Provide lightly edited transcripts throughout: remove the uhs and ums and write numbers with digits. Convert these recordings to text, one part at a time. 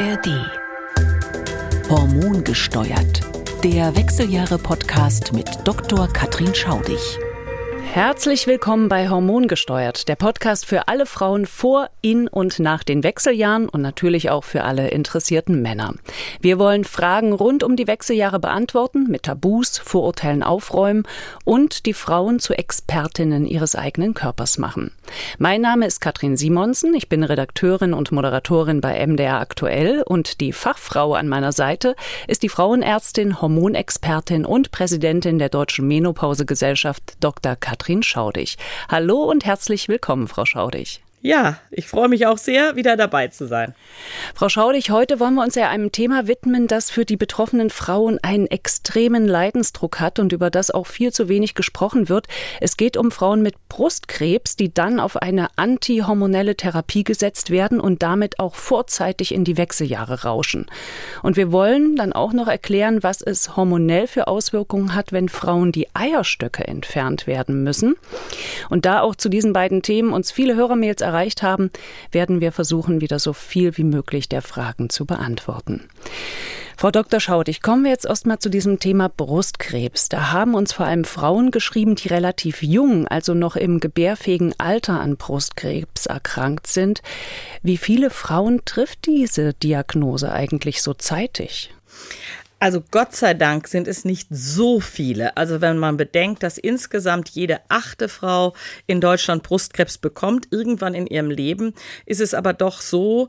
ARD. Hormongesteuert. Der Wechseljahre-Podcast mit Dr. Katrin Schaudig. Herzlich willkommen bei Hormongesteuert, der Podcast für alle Frauen vor, in und nach den Wechseljahren und natürlich auch für alle interessierten Männer. Wir wollen Fragen rund um die Wechseljahre beantworten, mit Tabus, Vorurteilen aufräumen und die Frauen zu Expertinnen ihres eigenen Körpers machen. Mein Name ist Katrin Simonsen, ich bin Redakteurin und Moderatorin bei MDR Aktuell und die Fachfrau an meiner Seite ist die Frauenärztin, Hormonexpertin und Präsidentin der Deutschen Menopausegesellschaft Dr. Katrin Schaudig. Hallo und herzlich willkommen, Frau Schaudig. Ja, ich freue mich auch sehr, wieder dabei zu sein. Frau Schaudig, heute wollen wir uns ja einem Thema widmen, das für die betroffenen Frauen einen extremen Leidensdruck hat und über das auch viel zu wenig gesprochen wird. Es geht um Frauen mit Brustkrebs, die dann auf eine antihormonelle Therapie gesetzt werden und damit auch vorzeitig in die Wechseljahre rauschen. Und wir wollen dann auch noch erklären, was es hormonell für Auswirkungen hat, wenn Frauen die Eierstöcke entfernt werden müssen. Und da auch zu diesen beiden Themen uns viele Hörermails erreicht haben, werden wir versuchen, wieder so viel wie möglich der Fragen zu beantworten. Frau Dr. Schaudig, kommen wir jetzt erstmal zu diesem Thema Brustkrebs. Da haben uns vor allem Frauen geschrieben, die relativ jung, also noch im gebärfähigen Alter an Brustkrebs erkrankt sind. Wie viele Frauen trifft diese Diagnose eigentlich so zeitig? Also Gott sei Dank sind es nicht so viele. Also wenn man bedenkt, dass insgesamt jede 8. Frau in Deutschland Brustkrebs bekommt, irgendwann in ihrem Leben, ist es aber doch so,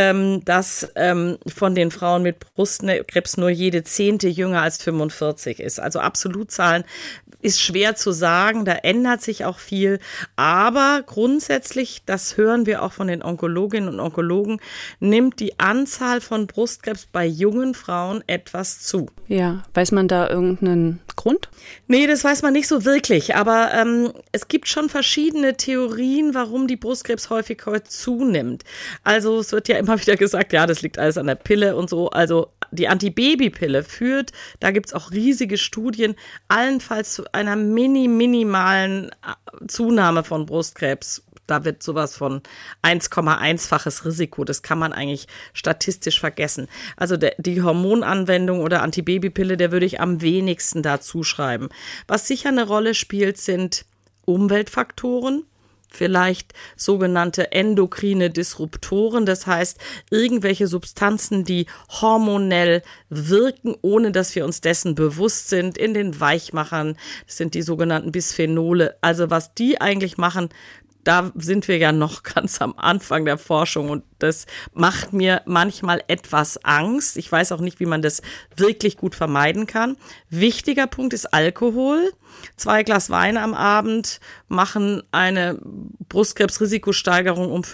dass von den Frauen mit Brustkrebs nur jede 10. jünger als 45 ist. Also Absolutzahlen ist schwer zu sagen, da ändert sich auch viel. Aber grundsätzlich, das hören wir auch von den Onkologinnen und Onkologen, nimmt die Anzahl von Brustkrebs bei jungen Frauen etwas zu. Ja, weiß man da irgendeinen Grund? Nee, das weiß man nicht so wirklich, aber es gibt schon verschiedene Theorien, warum die Brustkrebshäufigkeit zunimmt. Also es wird ja immer wieder gesagt, ja, das liegt alles an der Pille und so. Also die Antibabypille führt, da gibt es auch riesige Studien, allenfalls zu einer minimalen Zunahme von Brustkrebs. Da wird sowas von 1,1-faches Risiko. Das kann man eigentlich statistisch vergessen. Also die Hormonanwendung oder Antibabypille, der würde ich am wenigsten dazu schreiben. Was sicher eine Rolle spielt, sind Umweltfaktoren. Vielleicht sogenannte endokrine Disruptoren, das heißt irgendwelche Substanzen, die hormonell wirken, ohne dass wir uns dessen bewusst sind, in den Weichmachern. Das sind die sogenannten Bisphenole. Also was die eigentlich machen, da sind wir ja noch ganz am Anfang der Forschung und das macht mir manchmal etwas Angst. Ich weiß auch nicht, wie man das wirklich gut vermeiden kann. Wichtiger Punkt ist Alkohol. 2 Glas Wein am Abend machen eine Brustkrebsrisikosteigerung um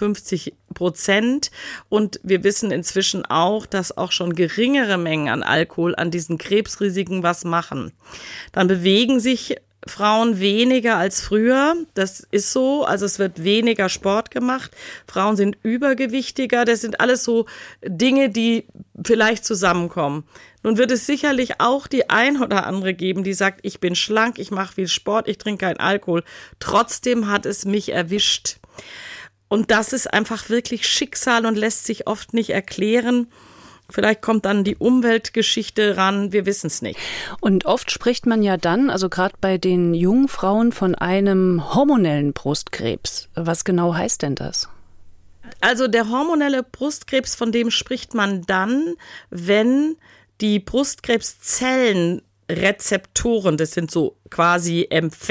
50%. Und wir wissen inzwischen auch, dass auch schon geringere Mengen an Alkohol an diesen Krebsrisiken was machen. Dann bewegen sich Frauen weniger als früher, das ist so, also es wird weniger Sport gemacht, Frauen sind übergewichtiger, das sind alles so Dinge, die vielleicht zusammenkommen. Nun wird es sicherlich auch die ein oder andere geben, die sagt, ich bin schlank, ich mache viel Sport, ich trinke keinen Alkohol, trotzdem hat es mich erwischt. Und das ist einfach wirklich Schicksal und lässt sich oft nicht erklären. Vielleicht kommt dann die Umweltgeschichte ran, wir wissen es nicht. Und oft spricht man ja dann, also gerade bei den jungen Frauen, von einem hormonellen Brustkrebs. Was genau heißt denn das? Also der hormonelle Brustkrebs, von dem spricht man dann, wenn die Brustkrebszellen Rezeptoren, das sind so quasi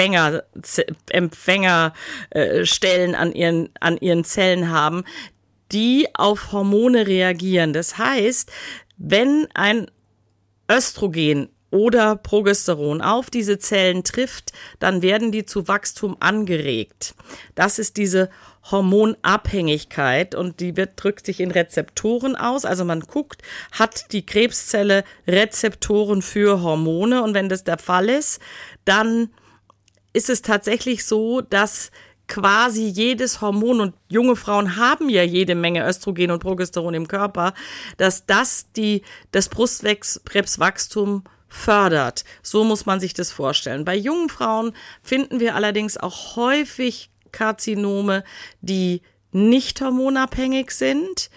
Empfängerstellen an ihren Zellen haben, die auf Hormone reagieren. Das heißt, wenn ein Östrogen oder Progesteron auf diese Zellen trifft, dann werden die zu Wachstum angeregt. Das ist diese Hormonabhängigkeit und die drückt sich in Rezeptoren aus. Also man guckt, hat die Krebszelle Rezeptoren für Hormone und wenn das der Fall ist, dann ist es tatsächlich so, dass quasi jedes Hormon, und junge Frauen haben ja jede Menge Östrogen und Progesteron im Körper, dass das Brustkrebswachstum fördert. So muss man sich das vorstellen. Bei jungen Frauen finden wir allerdings auch häufig Karzinome, die nicht hormonabhängig sind.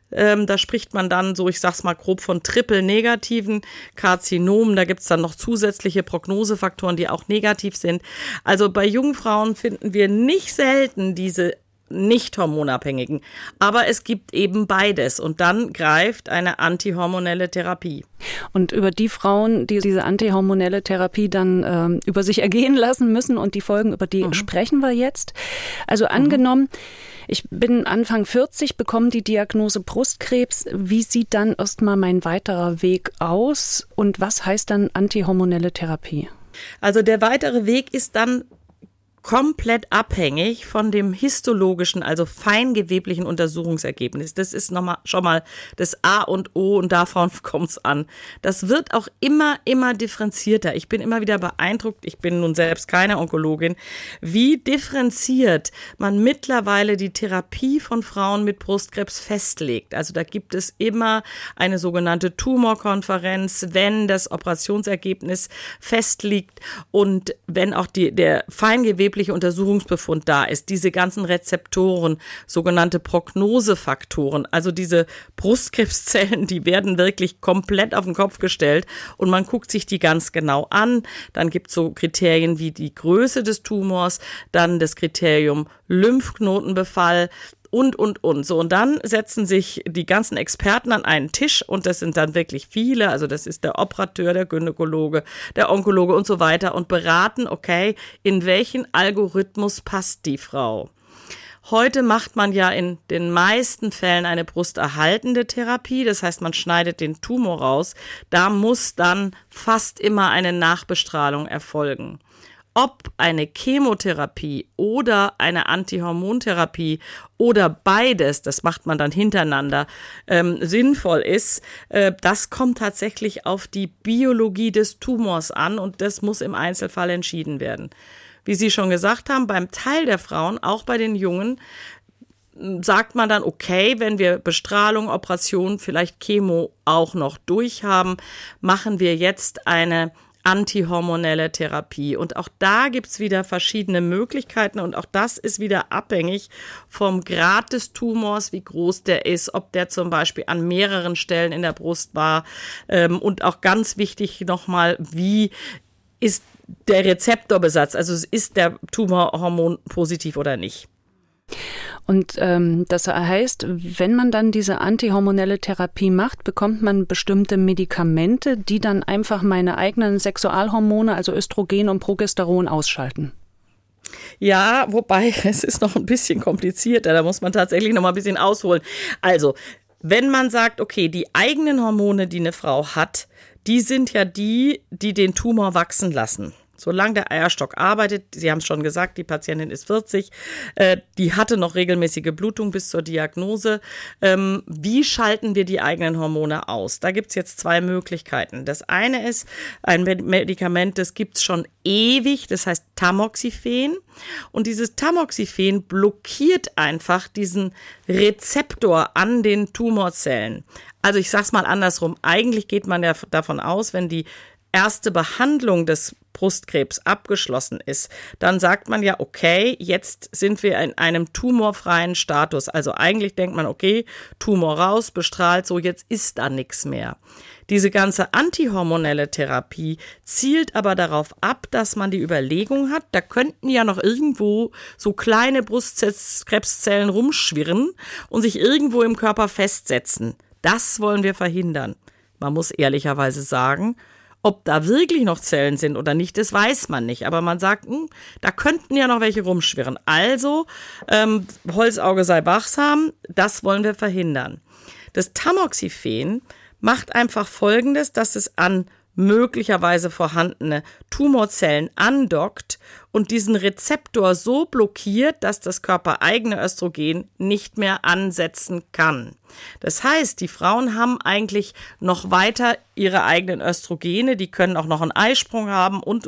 Da spricht man dann so, ich sag's mal grob, von triple-negativen Karzinomen. Da gibt's dann noch zusätzliche Prognosefaktoren, die auch negativ sind. Also bei jungen Frauen finden wir nicht selten diese nicht hormonabhängigen. Aber es gibt eben beides und dann greift eine antihormonelle Therapie. Und über die Frauen, die diese antihormonelle Therapie dann über sich ergehen lassen müssen und die Folgen, über die sprechen wir jetzt. Also angenommen, ich bin Anfang 40, bekomme die Diagnose Brustkrebs. Wie sieht dann erstmal mein weiterer Weg aus und was heißt dann antihormonelle Therapie? Also der weitere Weg ist dann komplett abhängig von dem histologischen, also feingeweblichen Untersuchungsergebnis. Das ist schon mal das A und O und davon kommt's an. Das wird auch immer differenzierter. Ich bin immer wieder beeindruckt, ich bin nun selbst keine Onkologin, wie differenziert man mittlerweile die Therapie von Frauen mit Brustkrebs festlegt. Also da gibt es immer eine sogenannte Tumorkonferenz, wenn das Operationsergebnis festliegt und wenn auch der feingewebliche Untersuchungsbefund da ist, diese ganzen Rezeptoren, sogenannte Prognosefaktoren, also diese Brustkrebszellen, die werden wirklich komplett auf den Kopf gestellt und man guckt sich die ganz genau an. Dann gibt es so Kriterien wie die Größe des Tumors, dann das Kriterium Lymphknotenbefall, und. So, und dann setzen sich die ganzen Experten an einen Tisch und das sind dann wirklich viele, also das ist der Operateur, der Gynäkologe, der Onkologe und so weiter und beraten, okay, in welchen Algorithmus passt die Frau. Heute macht man ja in den meisten Fällen eine brusterhaltende Therapie, das heißt, man schneidet den Tumor raus, da muss dann fast immer eine Nachbestrahlung erfolgen. Ob eine Chemotherapie oder eine Antihormontherapie oder beides, das macht man dann hintereinander, sinnvoll ist, das kommt tatsächlich auf die Biologie des Tumors an und das muss im Einzelfall entschieden werden. Wie Sie schon gesagt haben, beim Teil der Frauen, auch bei den Jungen, sagt man dann, okay, wenn wir Bestrahlung, Operation, vielleicht Chemo auch noch durchhaben, machen wir jetzt eine antihormonelle Therapie. Und auch da gibt's wieder verschiedene Möglichkeiten und auch das ist wieder abhängig vom Grad des Tumors, wie groß der ist, ob der zum Beispiel an mehreren Stellen in der Brust war und auch ganz wichtig nochmal, wie ist der Rezeptorbesatz, also ist der Tumor hormonpositiv oder nicht. Und das heißt, wenn man dann diese antihormonelle Therapie macht, bekommt man bestimmte Medikamente, die dann einfach meine eigenen Sexualhormone, also Östrogen und Progesteron, ausschalten. Ja, wobei es ist noch ein bisschen komplizierter, da muss man tatsächlich noch mal ein bisschen ausholen. Also, wenn man sagt, okay, die eigenen Hormone, die eine Frau hat, die sind ja die den Tumor wachsen lassen. Solange der Eierstock arbeitet, Sie haben es schon gesagt, die Patientin ist 40, die hatte noch regelmäßige Blutung bis zur Diagnose. Wie schalten wir die eigenen Hormone aus? Da gibt es jetzt zwei Möglichkeiten. Das eine ist ein Medikament, das gibt es schon ewig, das heißt Tamoxifen. Und dieses Tamoxifen blockiert einfach diesen Rezeptor an den Tumorzellen. Also ich sage es mal andersrum, eigentlich geht man ja davon aus, wenn die erste Behandlung des Brustkrebs abgeschlossen ist, dann sagt man ja, okay, jetzt sind wir in einem tumorfreien Status. Also eigentlich denkt man, okay, Tumor raus, bestrahlt, so jetzt ist da nichts mehr. Diese ganze antihormonelle Therapie zielt aber darauf ab, dass man die Überlegung hat, da könnten ja noch irgendwo so kleine Brustkrebszellen rumschwirren und sich irgendwo im Körper festsetzen. Das wollen wir verhindern. Man muss ehrlicherweise sagen, ob da wirklich noch Zellen sind oder nicht, das weiß man nicht. Aber man sagt, da könnten ja noch welche rumschwirren. Also, Holzauge sei wachsam, das wollen wir verhindern. Das Tamoxifen macht einfach Folgendes, dass es an möglicherweise vorhandene Tumorzellen andockt und diesen Rezeptor so blockiert, dass das körpereigene Östrogen nicht mehr ansetzen kann. Das heißt, die Frauen haben eigentlich noch weiter ihre eigenen Östrogene, die können auch noch einen Eisprung haben und.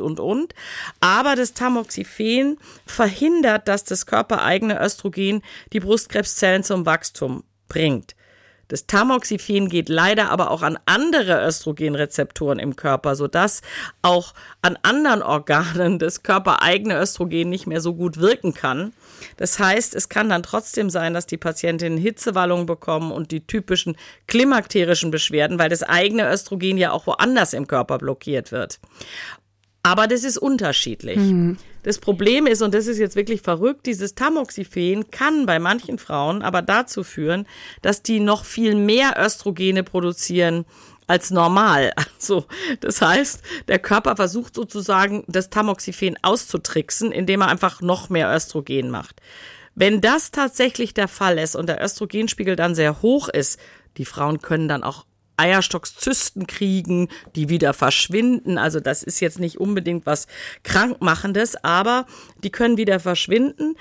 Aber das Tamoxifen verhindert, dass das körpereigene Östrogen die Brustkrebszellen zum Wachstum bringt. Das Tamoxifen geht leider aber auch an andere Östrogenrezeptoren im Körper, sodass auch an anderen Organen das körpereigene Östrogen nicht mehr so gut wirken kann. Das heißt, es kann dann trotzdem sein, dass die Patientinnen Hitzewallungen bekommen und die typischen klimakterischen Beschwerden, weil das eigene Östrogen ja auch woanders im Körper blockiert wird. Aber das ist unterschiedlich. Das Problem ist, und das ist jetzt wirklich verrückt, dieses Tamoxifen kann bei manchen Frauen aber dazu führen, dass die noch viel mehr Östrogene produzieren als normal. Also, das heißt, der Körper versucht sozusagen, das Tamoxifen auszutricksen, indem er einfach noch mehr Östrogen macht. Wenn das tatsächlich der Fall ist und der Östrogenspiegel dann sehr hoch ist, die Frauen können dann auch Eierstockzysten kriegen, die wieder verschwinden. Also das ist jetzt nicht unbedingt was Krankmachendes, aber die können wieder verschwinden.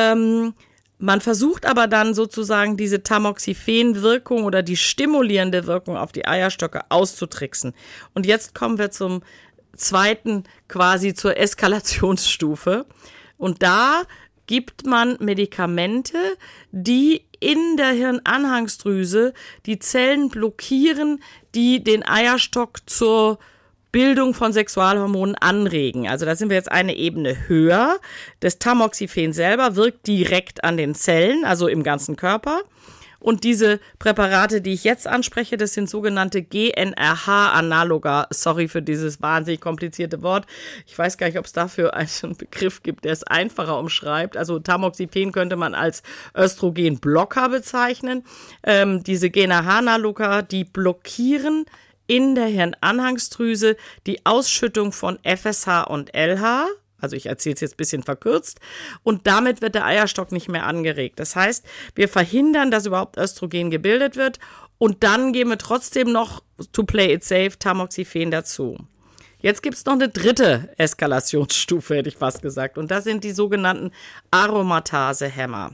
Man versucht aber dann sozusagen diese Tamoxifen-Wirkung oder die stimulierende Wirkung auf die Eierstöcke auszutricksen. Und jetzt kommen wir zum zweiten, quasi zur Eskalationsstufe. Und da gibt man Medikamente, die in der Hirnanhangsdrüse die Zellen blockieren, die den Eierstock zur Bildung von Sexualhormonen anregen. Also da sind wir jetzt eine Ebene höher. Das Tamoxifen selber wirkt direkt an den Zellen, also im ganzen Körper. Und diese Präparate, die ich jetzt anspreche, das sind sogenannte GnRH-Analoga. Sorry für dieses wahnsinnig komplizierte Wort. Ich weiß gar nicht, ob es dafür einen Begriff gibt, der es einfacher umschreibt. Also Tamoxifen könnte man als Östrogenblocker bezeichnen. Diese GnRH-Analoga, die blockieren in der Hirnanhangsdrüse die Ausschüttung von FSH und LH. Also ich erzähle es jetzt ein bisschen verkürzt. Und damit wird der Eierstock nicht mehr angeregt. Das heißt, wir verhindern, dass überhaupt Östrogen gebildet wird. Und dann geben wir trotzdem noch, to play it safe, Tamoxifen dazu. Jetzt gibt es noch eine dritte Eskalationsstufe, hätte ich fast gesagt. Und das sind die sogenannten Aromatasehemmer.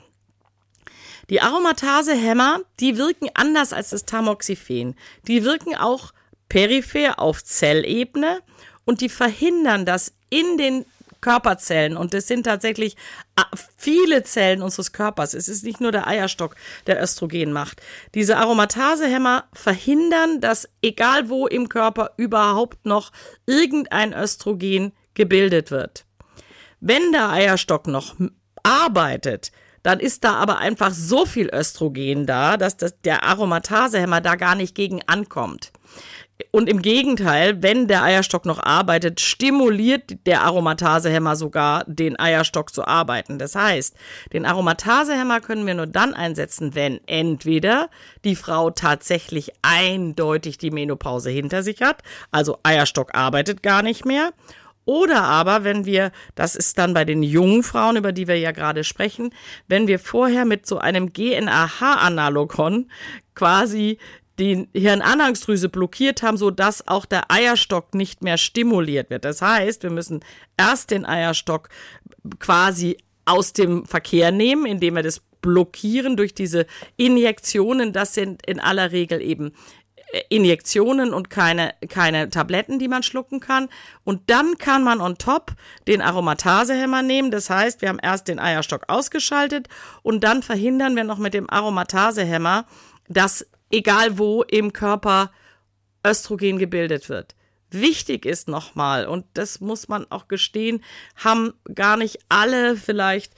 Die Aromatasehemmer, die wirken anders als das Tamoxifen. Die wirken auch peripher auf Zellebene und die verhindern, dass in den Körperzellen, und das sind tatsächlich viele Zellen unseres Körpers, es ist nicht nur der Eierstock, der Östrogen macht. Diese Aromatasehemmer verhindern, dass egal wo im Körper überhaupt noch irgendein Östrogen gebildet wird. Wenn der Eierstock noch arbeitet, dann ist da aber einfach so viel Östrogen da, dass der Aromatasehemmer da gar nicht gegen ankommt. Und im Gegenteil, wenn der Eierstock noch arbeitet, stimuliert der Aromatasehemmer sogar den Eierstock zu arbeiten. Das heißt, den Aromatasehemmer können wir nur dann einsetzen, wenn entweder die Frau tatsächlich eindeutig die Menopause hinter sich hat, also Eierstock arbeitet gar nicht mehr, oder aber, wenn wir, das ist dann bei den jungen Frauen, über die wir ja gerade sprechen, wenn wir vorher mit so einem GnRH-Analogon quasi die Hirnanhangsdrüse blockiert haben, sodass auch der Eierstock nicht mehr stimuliert wird. Das heißt, wir müssen erst den Eierstock quasi aus dem Verkehr nehmen, indem wir das blockieren durch diese Injektionen. Das sind in aller Regel eben Injektionen und keine Tabletten, die man schlucken kann. Und dann kann man on top den Aromatasehemmer nehmen. Das heißt, wir haben erst den Eierstock ausgeschaltet und dann verhindern wir noch mit dem Aromatasehemmer, dass egal wo im Körper Östrogen gebildet wird. Wichtig ist nochmal, und das muss man auch gestehen, haben gar nicht alle vielleicht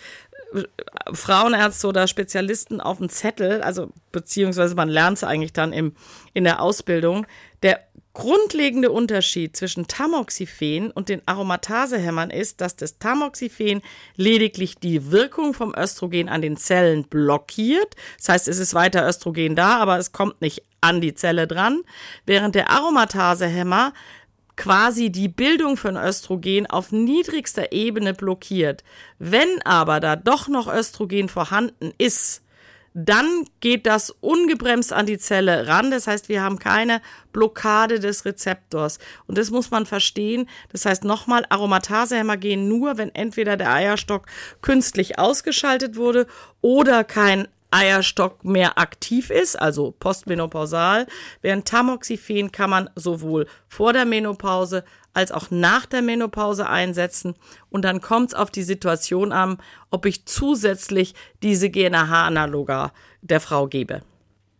Frauenärzte oder Spezialisten auf dem Zettel, also beziehungsweise man lernt es eigentlich dann in der Ausbildung. Der grundlegende Unterschied zwischen Tamoxifen und den Aromatasehemmern ist, dass das Tamoxifen lediglich die Wirkung vom Östrogen an den Zellen blockiert. Das heißt, es ist weiter Östrogen da, aber es kommt nicht an die Zelle dran, während der Aromatasehemmer quasi die Bildung von Östrogen auf niedrigster Ebene blockiert. Wenn aber da doch noch Östrogen vorhanden ist, dann geht das ungebremst an die Zelle ran. Das heißt, wir haben keine Blockade des Rezeptors. Und das muss man verstehen. Das heißt nochmal, Aromatasehemmer gehen nur, wenn entweder der Eierstock künstlich ausgeschaltet wurde oder kein Eierstock mehr aktiv ist, also postmenopausal, während Tamoxifen kann man sowohl vor der Menopause als auch nach der Menopause einsetzen und dann kommt es auf die Situation an, ob ich zusätzlich diese GnRH-Analoga der Frau gebe.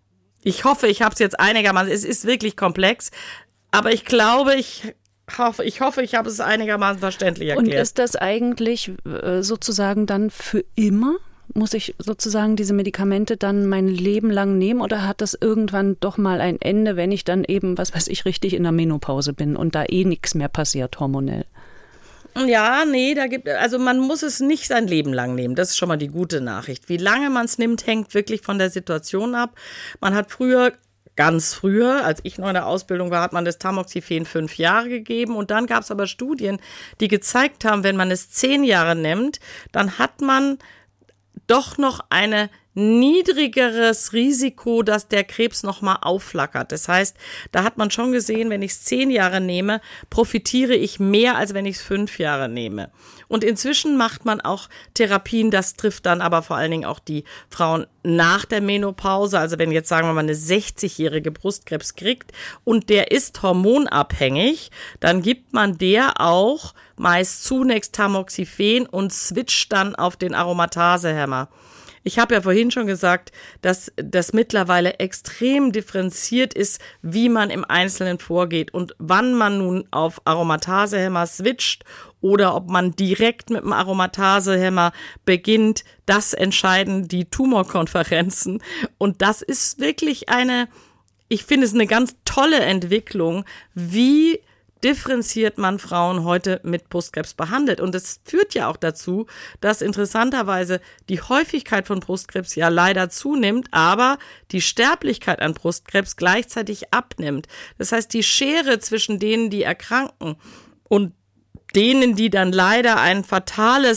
Ich hoffe, ich habe es jetzt einigermaßen, es ist wirklich komplex, aber ich glaube, ich hoffe, ich habe es einigermaßen verständlich erklärt. Und ist das eigentlich sozusagen dann für immer? Muss ich sozusagen diese Medikamente dann mein Leben lang nehmen oder hat das irgendwann doch mal ein Ende, wenn ich dann eben, was weiß ich, richtig in der Menopause bin und da nichts mehr passiert hormonell? Ja, nee, also man muss es nicht sein Leben lang nehmen. Das ist schon mal die gute Nachricht. Wie lange man es nimmt, hängt wirklich von der Situation ab. Man hat ganz früher, als ich noch in der Ausbildung war, hat man das Tamoxifen 5 Jahre gegeben und dann gab es aber Studien, die gezeigt haben, wenn man es 10 Jahre nimmt, dann hat man doch noch ein niedrigeres Risiko, dass der Krebs nochmal aufflackert. Das heißt, da hat man schon gesehen, wenn ich es 10 Jahre nehme, profitiere ich mehr, als wenn ich es 5 Jahre nehme. Und inzwischen macht man auch Therapien, das trifft dann aber vor allen Dingen auch die Frauen nach der Menopause. Also wenn jetzt, sagen wir mal, eine 60-jährige Brustkrebs kriegt und der ist hormonabhängig, dann gibt man der auch meist zunächst Tamoxifen und switcht dann auf den Aromatasehemmer. Ich habe ja vorhin schon gesagt, dass das mittlerweile extrem differenziert ist, wie man im Einzelnen vorgeht und wann man nun auf Aromatasehemmer switcht oder ob man direkt mit dem Aromatasehemmer beginnt. Das entscheiden die Tumorkonferenzen und das ist wirklich ich finde es eine ganz tolle Entwicklung, wie differenziert man Frauen heute mit Brustkrebs behandelt. Und das führt ja auch dazu, dass interessanterweise die Häufigkeit von Brustkrebs ja leider zunimmt, aber die Sterblichkeit an Brustkrebs gleichzeitig abnimmt. Das heißt, die Schere zwischen denen, die erkranken und denen, die dann leider fatal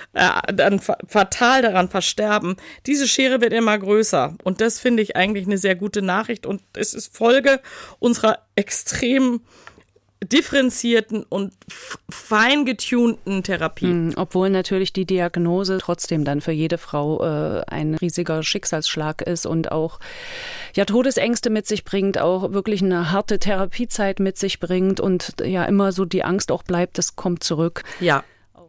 daran versterben, diese Schere wird immer größer. Und das finde ich eigentlich eine sehr gute Nachricht. Und es ist Folge unserer extrem differenzierten und fein getunten Therapie. Obwohl natürlich die Diagnose trotzdem dann für jede Frau ein riesiger Schicksalsschlag ist und auch ja Todesängste mit sich bringt, auch wirklich eine harte Therapiezeit mit sich bringt und ja immer so die Angst auch bleibt, das kommt zurück. Ja.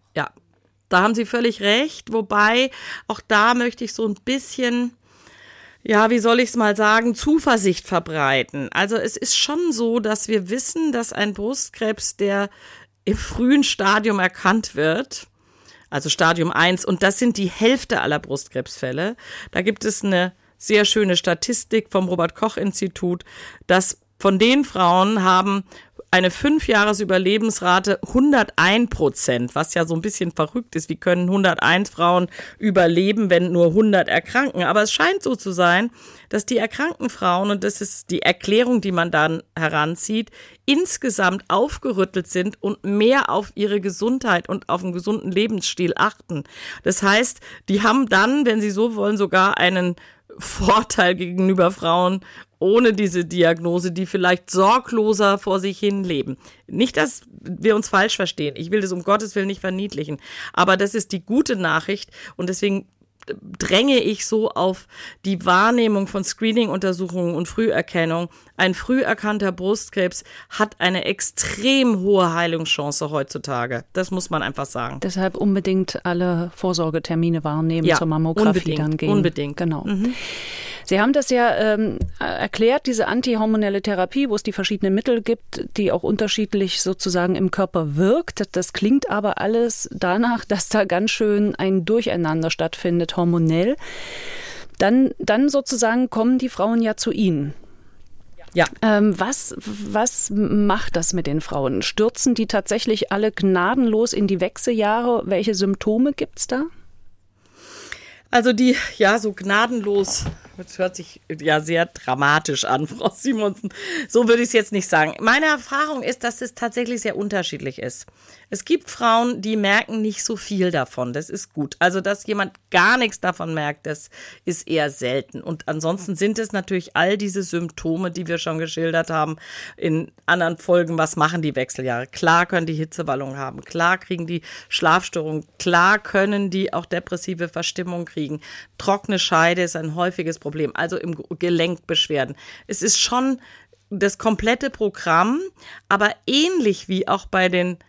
Da haben Sie völlig recht, wobei auch da möchte ich so ein bisschen, ja, wie soll ich es mal sagen, Zuversicht verbreiten. Also es ist schon so, dass wir wissen, dass ein Brustkrebs, der im frühen Stadium erkannt wird, also Stadium 1, und das sind die Hälfte aller Brustkrebsfälle, da gibt es eine sehr schöne Statistik vom Robert-Koch-Institut, dass von den Frauen haben eine 5-Jahres-Überlebensrate 101%, was ja so ein bisschen verrückt ist. Wie können 101 Frauen überleben, wenn nur 100 erkranken? Aber es scheint so zu sein, dass die erkrankten Frauen, und das ist die Erklärung, die man dann heranzieht, insgesamt aufgerüttelt sind und mehr auf ihre Gesundheit und auf einen gesunden Lebensstil achten. Das heißt, die haben dann, wenn sie so wollen, sogar einen Vorteil gegenüber Frauen ohne diese Diagnose, die vielleicht sorgloser vor sich hin leben. Nicht, dass wir uns falsch verstehen. Ich will das um Gottes Willen nicht verniedlichen. Aber das ist die gute Nachricht und deswegen dränge ich so auf die Wahrnehmung von Screening-Untersuchungen und Früherkennung. Ein früh erkannter Brustkrebs hat eine extrem hohe Heilungschance heutzutage. Das muss man einfach sagen. Deshalb unbedingt alle Vorsorgetermine wahrnehmen, zur Mammographie dann gehen. Unbedingt. Genau. Sie haben das ja erklärt, diese antihormonelle Therapie, wo es die verschiedenen Mittel gibt, die auch unterschiedlich sozusagen im Körper wirkt. Das klingt aber alles danach, dass da ganz schön ein Durcheinander stattfindet, hormonell. Dann sozusagen kommen die Frauen ja zu Ihnen. Ja. Was macht das mit den Frauen? Stürzen die tatsächlich alle gnadenlos in die Wechseljahre? Welche Symptome gibt's da? Also so gnadenlos, das hört sich ja sehr dramatisch an, Frau Simonsen. So würde ich es jetzt nicht sagen. Meine Erfahrung ist, dass es tatsächlich sehr unterschiedlich ist. Es gibt Frauen, die merken nicht so viel davon. Das ist gut. Also, dass jemand gar nichts davon merkt, das ist eher selten. Und ansonsten sind es natürlich all diese Symptome, die wir schon geschildert haben in anderen Folgen. Was machen die Wechseljahre? Klar können die Hitzewallung haben. Klar kriegen die Schlafstörungen. Klar können die auch depressive Verstimmung kriegen. Trockene Scheide ist ein häufiges Problem. Also im Gelenkbeschwerden. Es ist schon das komplette Programm, aber ähnlich wie auch bei den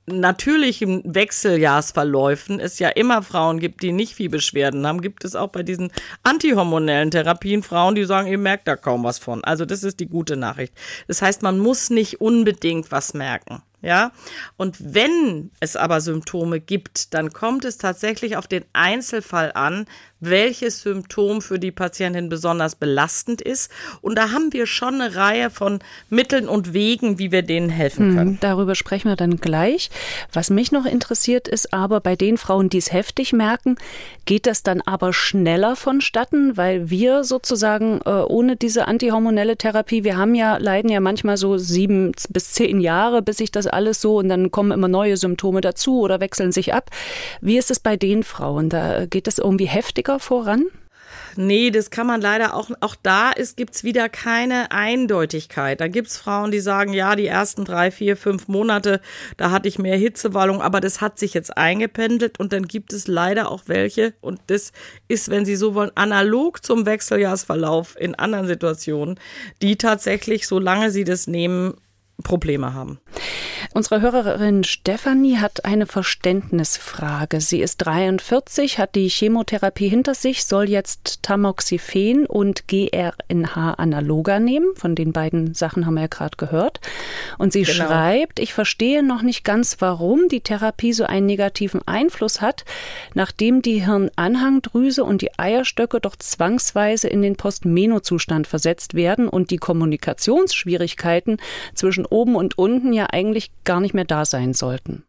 natürlichen Wechseljahrsverläufen es ja immer Frauen gibt, die nicht viel Beschwerden haben, gibt es auch bei diesen antihormonellen Therapien Frauen, die sagen, ihr merkt da kaum was von. Also das ist die gute Nachricht. Das heißt, man muss nicht unbedingt was merken. Ja, und wenn es aber Symptome gibt, dann kommt es tatsächlich auf den Einzelfall an, welches Symptom für die Patientin besonders belastend ist. Und da haben wir schon eine Reihe von Mitteln und Wegen, wie wir denen helfen können. Darüber sprechen wir dann gleich. Was mich noch interessiert ist aber, bei den Frauen, die es heftig merken, geht das dann aber schneller vonstatten, weil wir sozusagen ohne diese antihormonelle Therapie, leiden ja manchmal so 7 bis 10 Jahre, bis sich das alles so, und dann kommen immer neue Symptome dazu oder wechseln sich ab. Wie ist es bei den Frauen? Da geht es irgendwie heftiger voran? Nee, das kann man leider auch da gibt's wieder keine Eindeutigkeit. Da gibt's Frauen, die sagen, ja, die ersten 3, 4, 5 Monate, da hatte ich mehr Hitzewallung, aber das hat sich jetzt eingependelt, und dann gibt es leider auch welche, und das ist, wenn Sie so wollen, analog zum Wechseljahrsverlauf in anderen Situationen, die tatsächlich, solange sie das nehmen, Probleme haben. Unsere Hörerin Stefanie hat eine Verständnisfrage. Sie ist 43, hat die Chemotherapie hinter sich, soll jetzt Tamoxifen und GRNH-Analoga nehmen. Von den beiden Sachen haben wir ja gerade gehört. Und sie schreibt, ich verstehe noch nicht ganz, warum die Therapie so einen negativen Einfluss hat, nachdem die Hirnanhangdrüse und die Eierstöcke doch zwangsweise in den Postmeno-Zustand versetzt werden und die Kommunikationsschwierigkeiten zwischen oben und unten ja eigentlich gar nicht mehr da sein sollten.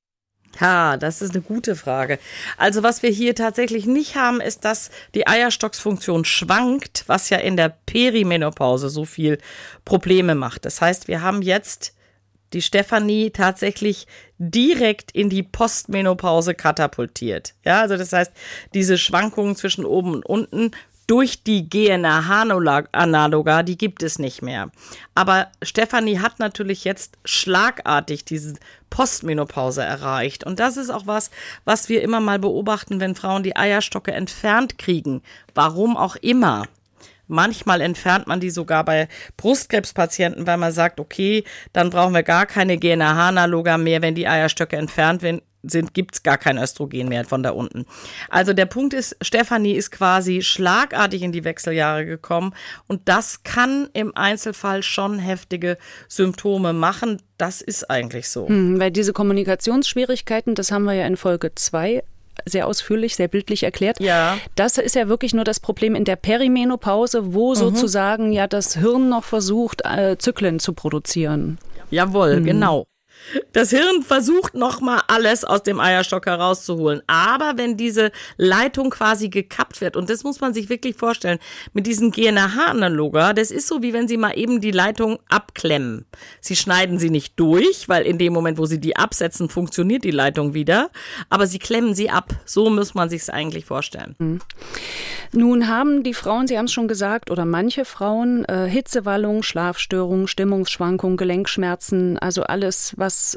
Ja, das ist eine gute Frage. Also was wir hier tatsächlich nicht haben, ist, dass die Eierstocksfunktion schwankt, was ja in der Perimenopause so viel Probleme macht. Das heißt, wir haben jetzt die Stefanie tatsächlich direkt in die Postmenopause katapultiert. Ja, also das heißt, diese Schwankungen zwischen oben und unten durch die GNRH-Analoga, die gibt es nicht mehr. Aber Stefanie hat natürlich jetzt schlagartig diese Postmenopause erreicht. Und das ist auch was wir immer mal beobachten, wenn Frauen die Eierstöcke entfernt kriegen. Warum auch immer. Manchmal entfernt man die sogar bei Brustkrebspatienten, weil man sagt, okay, dann brauchen wir gar keine GNRH-Analoga mehr, wenn die Eierstöcke entfernt sind, gibt's gar kein Östrogen mehr von da unten. Also der Punkt ist, Stefanie ist quasi schlagartig in die Wechseljahre gekommen, und das kann im Einzelfall schon heftige Symptome machen. Das ist eigentlich so. Weil diese Kommunikationsschwierigkeiten, das haben wir ja in Folge 2 sehr ausführlich, sehr bildlich erklärt. Ja. Das ist ja wirklich nur das Problem in der Perimenopause, wo sozusagen ja das Hirn noch versucht, Zyklen zu produzieren. Jawohl, genau. Das Hirn versucht nochmal alles aus dem Eierstock herauszuholen. Aber wenn diese Leitung quasi gekappt wird, und das muss man sich wirklich vorstellen, mit diesen GNRH-Analoga, das ist so, wie wenn Sie mal eben die Leitung abklemmen. Sie schneiden sie nicht durch, weil in dem Moment, wo Sie die absetzen, funktioniert die Leitung wieder. Aber Sie klemmen sie ab. So muss man sich es eigentlich vorstellen. Nun haben die Frauen, Sie haben es schon gesagt, oder manche Frauen Hitzewallung, Schlafstörungen, Stimmungsschwankungen, Gelenkschmerzen, also alles,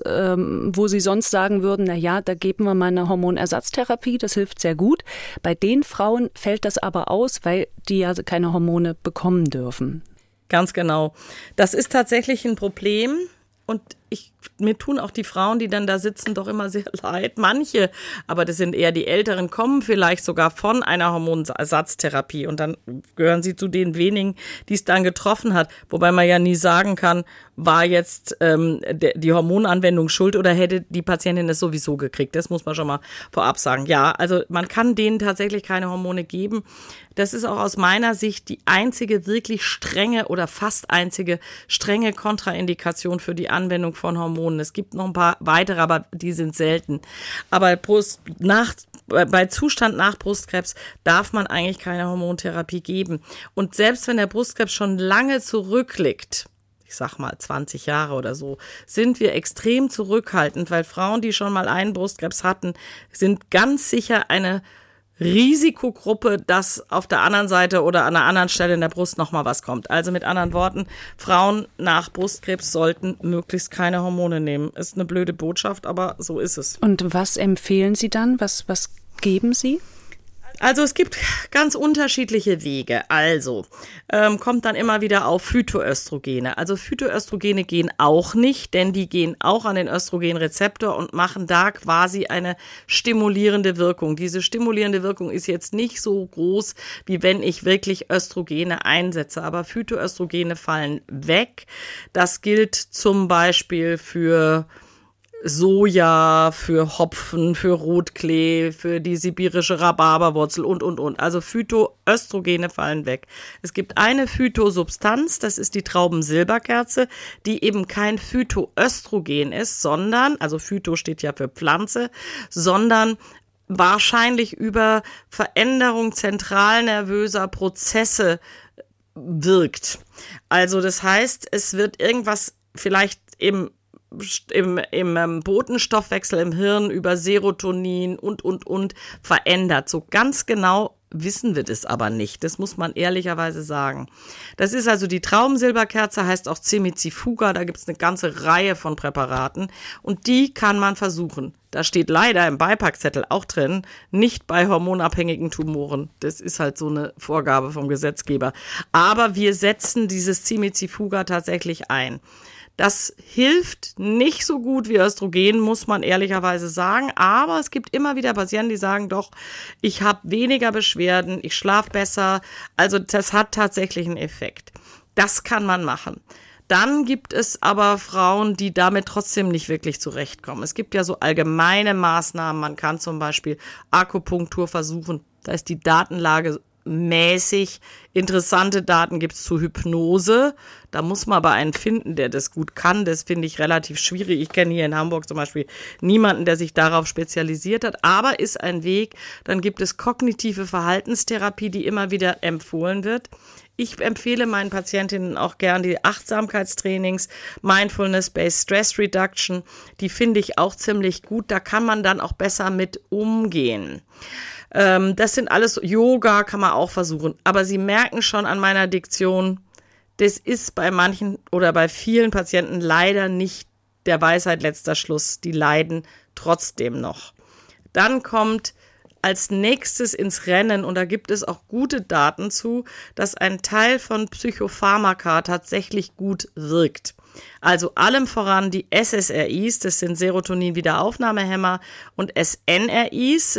wo sie sonst sagen würden, na ja, da geben wir mal eine Hormonersatztherapie, das hilft sehr gut. Bei den Frauen fällt das aber aus, weil die ja keine Hormone bekommen dürfen. Ganz genau. Das ist tatsächlich ein Problem, und mir tun auch die Frauen, die dann da sitzen, doch immer sehr leid. Manche, aber das sind eher die Älteren, kommen vielleicht sogar von einer Hormonersatztherapie, und dann gehören sie zu den wenigen, die es dann getroffen hat. Wobei man ja nie sagen kann, war jetzt die Hormonanwendung schuld oder hätte die Patientin es sowieso gekriegt. Das muss man schon mal vorab sagen. Ja, also man kann denen tatsächlich keine Hormone geben. Das ist auch aus meiner Sicht die einzige wirklich strenge oder fast einzige strenge Kontraindikation für die Anwendung von Hormonen. Es gibt noch ein paar weitere, aber die sind selten. Aber bei Zustand nach Brustkrebs darf man eigentlich keine Hormontherapie geben. Und selbst wenn der Brustkrebs schon lange zurückliegt, ich sag mal 20 Jahre oder so, sind wir extrem zurückhaltend, weil Frauen, die schon mal einen Brustkrebs hatten, sind ganz sicher eine Risikogruppe, dass auf der anderen Seite oder an einer anderen Stelle in der Brust nochmal was kommt. Also mit anderen Worten, Frauen nach Brustkrebs sollten möglichst keine Hormone nehmen. Ist eine blöde Botschaft, aber so ist es. Und was empfehlen Sie dann? Was geben Sie? Also es gibt ganz unterschiedliche Wege. Also kommt dann immer wieder auf Phytoöstrogene. Also Phytoöstrogene gehen auch nicht, denn die gehen auch an den Östrogenrezeptor und machen da quasi eine stimulierende Wirkung. Diese stimulierende Wirkung ist jetzt nicht so groß, wie wenn ich wirklich Östrogene einsetze. Aber Phytoöstrogene fallen weg. Das gilt zum Beispiel für Soja, für Hopfen, für Rotklee, für die sibirische Rhabarberwurzel und. Also Phytoöstrogene fallen weg. Es gibt eine Phytosubstanz, das ist die Traubensilberkerze, die eben kein Phytoöstrogen ist, sondern, also Phyto steht ja für Pflanze, sondern wahrscheinlich über Veränderung zentralnervöser Prozesse wirkt. Also das heißt, es wird irgendwas vielleicht im Botenstoffwechsel im Hirn über Serotonin und verändert. So ganz genau wissen wir das aber nicht. Das muss man ehrlicherweise sagen. Das ist also die Traubensilberkerze, heißt auch Cimizifuga. Da gibt es eine ganze Reihe von Präparaten und die kann man versuchen. Da steht leider im Beipackzettel auch drin, nicht bei hormonabhängigen Tumoren. Das ist halt so eine Vorgabe vom Gesetzgeber. Aber wir setzen dieses Cimizifuga tatsächlich ein. Das hilft nicht so gut wie Östrogen, muss man ehrlicherweise sagen. Aber es gibt immer wieder Patienten, die sagen, doch, ich habe weniger Beschwerden, ich schlafe besser. Also das hat tatsächlich einen Effekt. Das kann man machen. Dann gibt es aber Frauen, die damit trotzdem nicht wirklich zurechtkommen. Es gibt ja so allgemeine Maßnahmen. Man kann zum Beispiel Akupunktur versuchen. Da ist die Datenlage mäßig. Interessante Daten gibt es zu Hypnose. Da muss man aber einen finden, der das gut kann. Das finde ich relativ schwierig. Ich kenne hier in Hamburg zum Beispiel niemanden, der sich darauf spezialisiert hat. Aber ist ein Weg. Dann gibt es kognitive Verhaltenstherapie, die immer wieder empfohlen wird. Ich empfehle meinen Patientinnen auch gern die Achtsamkeitstrainings, Mindfulness-Based Stress Reduction. Die finde ich auch ziemlich gut. Da kann man dann auch besser mit umgehen. Das sind alles, Yoga kann man auch versuchen. Aber Sie merken schon an meiner Diktion, das ist bei manchen oder bei vielen Patienten leider nicht der Weisheit letzter Schluss. Die leiden trotzdem noch. Dann kommt als nächstes ins Rennen, und da gibt es auch gute Daten zu, dass ein Teil von Psychopharmaka tatsächlich gut wirkt. Also allem voran die SSRIs, das sind Serotonin-Wiederaufnahmehämmer, und SNRIs,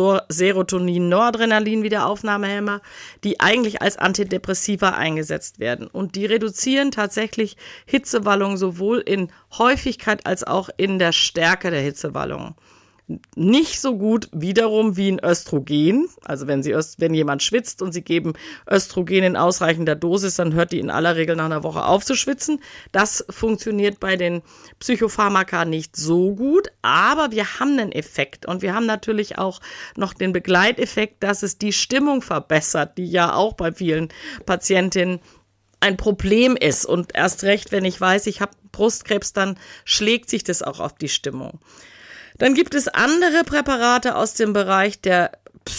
Serotonin-Noradrenalin-Wiederaufnahmehämmer, die eigentlich als Antidepressiva eingesetzt werden. Und die reduzieren tatsächlich Hitzewallungen sowohl in Häufigkeit als auch in der Stärke der Hitzewallungen. Nicht so gut wiederum wie ein Östrogen. Also wenn jemand schwitzt und Sie geben Östrogen in ausreichender Dosis, dann hört die in aller Regel nach einer Woche auf zu schwitzen. Das funktioniert bei den Psychopharmaka nicht so gut, aber wir haben einen Effekt, und wir haben natürlich auch noch den Begleiteffekt, dass es die Stimmung verbessert, die ja auch bei vielen Patientinnen ein Problem ist. Und erst recht, wenn ich weiß, ich habe Brustkrebs, dann schlägt sich das auch auf die Stimmung. Dann gibt es andere Präparate aus dem Bereich der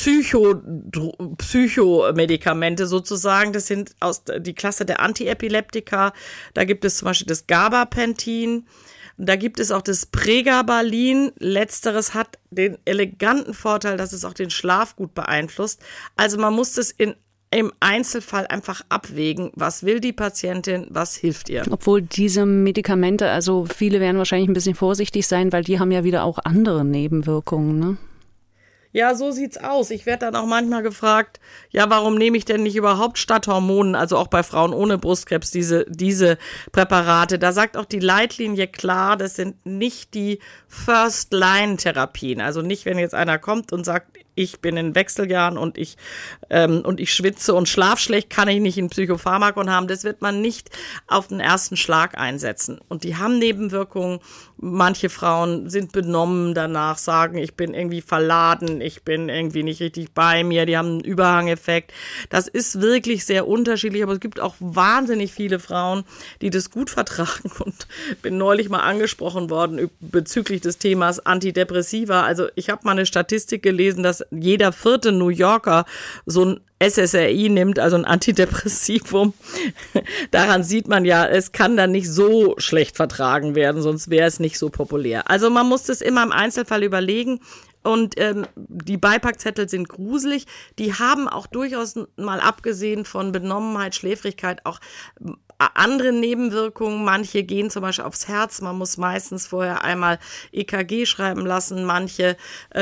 Psychomedikamente sozusagen. Das sind aus die Klasse der Antiepileptika. Da gibt es zum Beispiel das Gabapentin. Da gibt es auch das Pregabalin. Letzteres hat den eleganten Vorteil, dass es auch den Schlaf gut beeinflusst. Also man muss das im Einzelfall einfach abwägen, was will die Patientin, was hilft ihr. Obwohl diese Medikamente, also viele werden wahrscheinlich ein bisschen vorsichtig sein, weil die haben ja wieder auch andere Nebenwirkungen, ne? Ja, so sieht's aus. Ich werde dann auch manchmal gefragt, ja, warum nehme ich denn nicht überhaupt statt Hormonen, also auch bei Frauen ohne Brustkrebs, diese Präparate? Da sagt auch die Leitlinie klar, das sind nicht die First-Line-Therapien. Also nicht, wenn jetzt einer kommt und sagt, ich bin in Wechseljahren und ich schwitze und schlaf schlecht, kann ich nicht ein Psychopharmakon haben. Das wird man nicht auf den ersten Schlag einsetzen. Und die haben Nebenwirkungen. Manche Frauen sind benommen danach, sagen, ich bin irgendwie verladen, ich bin irgendwie nicht richtig bei mir, die haben einen Überhangeffekt. Das ist wirklich sehr unterschiedlich, aber es gibt auch wahnsinnig viele Frauen, die das gut vertragen, und bin neulich mal angesprochen worden bezüglich des Themas Antidepressiva. Also ich habe mal eine Statistik gelesen, dass jeder 4. New Yorker so ein SSRI nimmt, also ein Antidepressivum. Daran sieht man ja, es kann dann nicht so schlecht vertragen werden, sonst wäre es nicht so populär. Also man muss das immer im Einzelfall überlegen. Und die Beipackzettel sind gruselig. Die haben auch durchaus mal abgesehen von Benommenheit, Schläfrigkeit auch andere Nebenwirkungen. Manche gehen zum Beispiel aufs Herz. Man muss meistens vorher einmal EKG schreiben lassen. Manche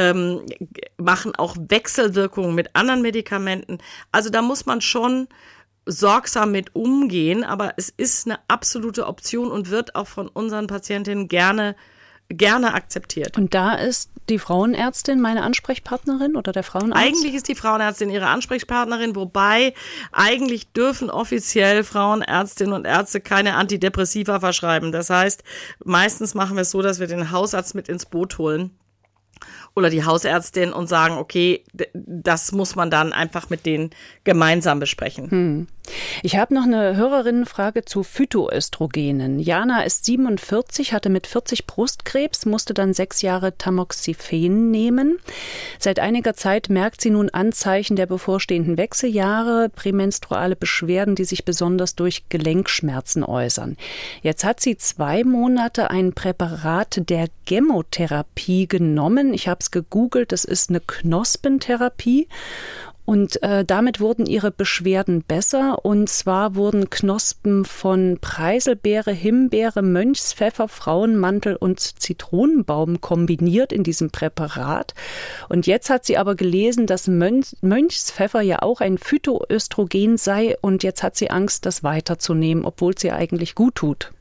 machen auch Wechselwirkungen mit anderen Medikamenten. Also da muss man schon sorgsam mit umgehen. Aber es ist eine absolute Option und wird auch von unseren Patientinnen gerne akzeptiert. Und da ist die Frauenärztin meine Ansprechpartnerin oder der Frauenarzt? Eigentlich ist die Frauenärztin ihre Ansprechpartnerin, wobei eigentlich dürfen offiziell Frauenärztinnen und Ärzte keine Antidepressiva verschreiben. Das heißt, meistens machen wir es so, dass wir den Hausarzt mit ins Boot holen oder die Hausärztin und sagen, okay, das muss man dann einfach mit denen gemeinsam besprechen. Ich habe noch eine Hörerinnenfrage zu Phytoöstrogenen. Jana ist 47, hatte mit 40 Brustkrebs, musste dann 6 Jahre Tamoxifen nehmen. Seit einiger Zeit merkt sie nun Anzeichen der bevorstehenden Wechseljahre, prämenstruale Beschwerden, die sich besonders durch Gelenkschmerzen äußern. Jetzt hat sie 2 Monate ein Präparat der Chemotherapie genommen. Ich habe es gegoogelt, das ist eine Knospentherapie. Und damit wurden ihre Beschwerden besser. Und zwar wurden Knospen von Preiselbeere, Himbeere, Mönchspfeffer, Frauenmantel und Zitronenbaum kombiniert in diesem Präparat. Und jetzt hat sie aber gelesen, dass Mönchspfeffer ja auch ein Phytoöstrogen sei. Und jetzt hat sie Angst, das weiterzunehmen, obwohl es ihr eigentlich gut tut.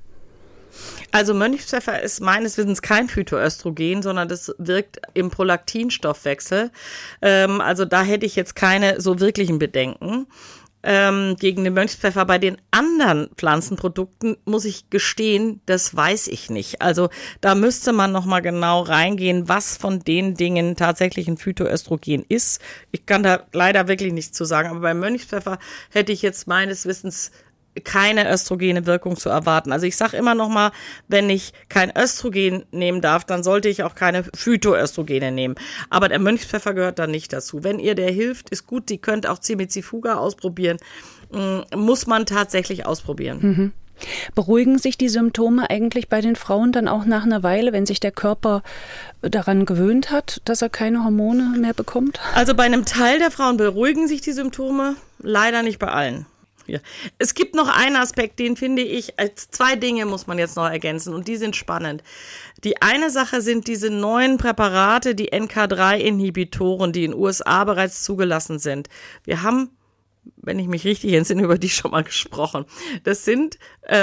Also Mönchspfeffer ist meines Wissens kein Phytoöstrogen, sondern das wirkt im Prolaktinstoffwechsel. Also da hätte ich jetzt keine so wirklichen Bedenken gegen den Mönchspfeffer. Bei den anderen Pflanzenprodukten muss ich gestehen, das weiß ich nicht. Also da müsste man nochmal genau reingehen, was von den Dingen tatsächlich ein Phytoöstrogen ist. Ich kann da leider wirklich nichts zu sagen, aber bei Mönchspfeffer hätte ich jetzt meines Wissens keine östrogene Wirkung zu erwarten. Also ich sage immer noch mal, wenn ich kein Östrogen nehmen darf, dann sollte ich auch keine Phytoöstrogene nehmen. Aber der Mönchspfeffer gehört da nicht dazu. Wenn ihr der hilft, ist gut. Die könnt auch Cimizifuga ausprobieren. Muss man tatsächlich ausprobieren. Beruhigen sich die Symptome eigentlich bei den Frauen dann auch nach einer Weile, wenn sich der Körper daran gewöhnt hat, dass er keine Hormone mehr bekommt? Also bei einem Teil der Frauen beruhigen sich die Symptome, leider nicht bei allen. Ja. Es gibt noch einen Aspekt, den finde ich, als 2 Dinge muss man jetzt noch ergänzen und die sind spannend. Die eine Sache sind diese neuen Präparate, die NK3-Inhibitoren, die in den USA bereits zugelassen sind. Wir haben, wenn ich mich richtig entsinne, über die schon mal gesprochen. Das sind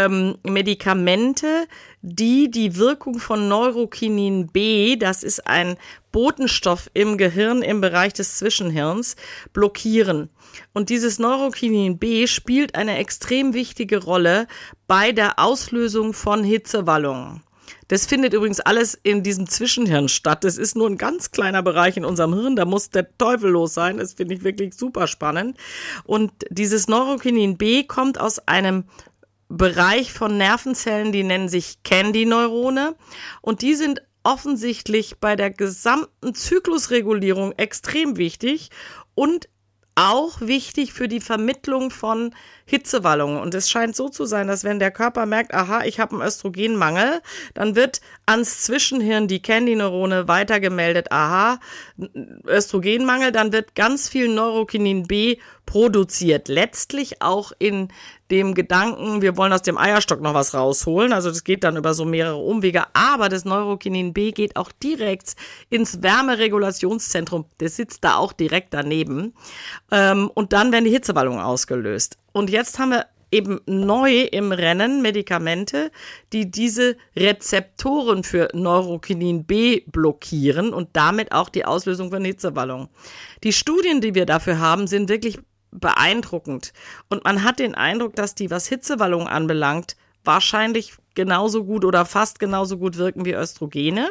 Medikamente, die die Wirkung von Neurokinin B, das ist ein Botenstoff im Gehirn im Bereich des Zwischenhirns, blockieren. Und dieses Neurokinin B spielt eine extrem wichtige Rolle bei der Auslösung von Hitzewallungen. Das findet übrigens alles in diesem Zwischenhirn statt. Das ist nur ein ganz kleiner Bereich in unserem Hirn, da muss der Teufel los sein. Das finde ich wirklich super spannend. Und dieses Neurokinin B kommt aus einem Bereich von Nervenzellen, die nennen sich Candy-Neurone. Und die sind offensichtlich bei der gesamten Zyklusregulierung extrem wichtig und auch wichtig für die Vermittlung von Hitzewallungen. Und es scheint so zu sein, dass wenn der Körper merkt, aha, ich habe einen Östrogenmangel, dann wird ans Zwischenhirn die Candy-Neurone weitergemeldet, aha, Östrogenmangel, dann wird ganz viel Neurokinin B produziert. Letztlich auch in dem Gedanken, wir wollen aus dem Eierstock noch was rausholen. Also das geht dann über so mehrere Umwege. Aber das Neurokinin B geht auch direkt ins Wärmeregulationszentrum. Das sitzt da auch direkt daneben. Und dann werden die Hitzewallungen ausgelöst. Und jetzt haben wir eben neu im Rennen Medikamente, die diese Rezeptoren für Neurokinin B blockieren und damit auch die Auslösung von Hitzewallungen. Die Studien, die wir dafür haben, sind wirklich beeindruckend. Und man hat den Eindruck, dass die, was Hitzewallungen anbelangt, wahrscheinlich genauso gut oder fast genauso gut wirken wie Östrogene.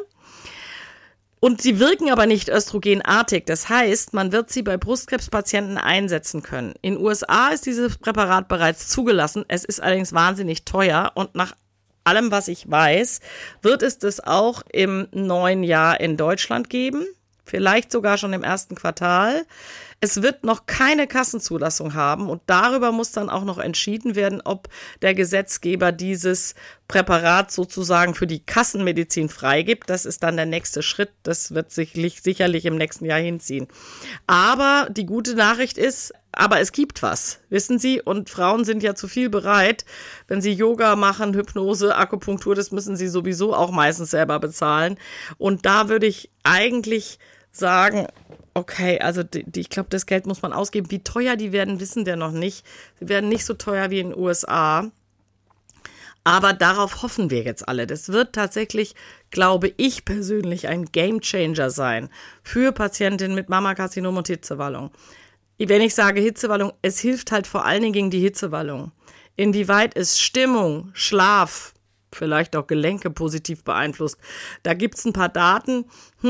Und sie wirken aber nicht östrogenartig. Das heißt, man wird sie bei Brustkrebspatienten einsetzen können. In den USA ist dieses Präparat bereits zugelassen. Es ist allerdings wahnsinnig teuer. Und nach allem, was ich weiß, wird es das auch im neuen Jahr in Deutschland geben. vielleicht sogar schon im ersten Quartal. Es wird noch keine Kassenzulassung haben und darüber muss dann auch noch entschieden werden, ob der Gesetzgeber dieses Präparat sozusagen für die Kassenmedizin freigibt. Das ist dann der nächste Schritt. Das wird sich sicherlich im nächsten Jahr hinziehen. Aber die gute Nachricht ist, aber es gibt was, wissen Sie, und Frauen sind ja zu viel bereit, wenn sie Yoga machen, Hypnose, Akupunktur, das müssen sie sowieso auch meistens selber bezahlen. Und da würde ich eigentlich sagen, okay, also ich glaube, das Geld muss man ausgeben. Wie teuer die werden, wissen wir noch nicht. Sie werden nicht so teuer wie in den USA. Aber darauf hoffen wir jetzt alle. Das wird tatsächlich, glaube ich persönlich, ein Gamechanger sein für Patientinnen mit Mammakarzinom und Hitzewallung. Wenn ich sage Hitzewallung, es hilft halt vor allen Dingen gegen die Hitzewallung. Inwieweit ist Stimmung, Schlaf, vielleicht auch Gelenke positiv beeinflusst. Da gibt's ein paar Daten.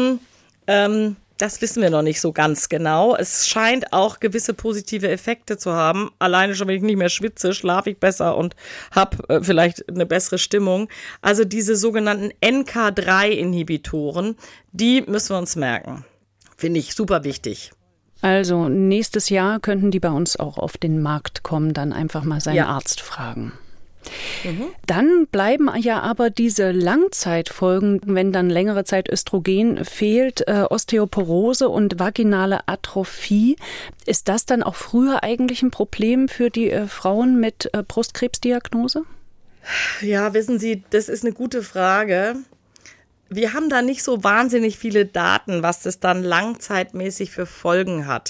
Das wissen wir noch nicht so ganz genau. Es scheint auch gewisse positive Effekte zu haben. Alleine schon, wenn ich nicht mehr schwitze, schlafe ich besser und habe vielleicht eine bessere Stimmung. Also diese sogenannten NK3-Inhibitoren, die müssen wir uns merken. Finde ich super wichtig. Also nächstes Jahr könnten die bei uns auch auf den Markt kommen, dann einfach mal seinen Arzt fragen. Dann bleiben ja aber diese Langzeitfolgen, wenn dann längere Zeit Östrogen fehlt, Osteoporose und vaginale Atrophie. Ist das dann auch früher eigentlich ein Problem für die Frauen mit Brustkrebsdiagnose? Ja, wissen Sie, das ist eine gute Frage. Wir haben da nicht so wahnsinnig viele Daten, was das dann langzeitmäßig für Folgen hat.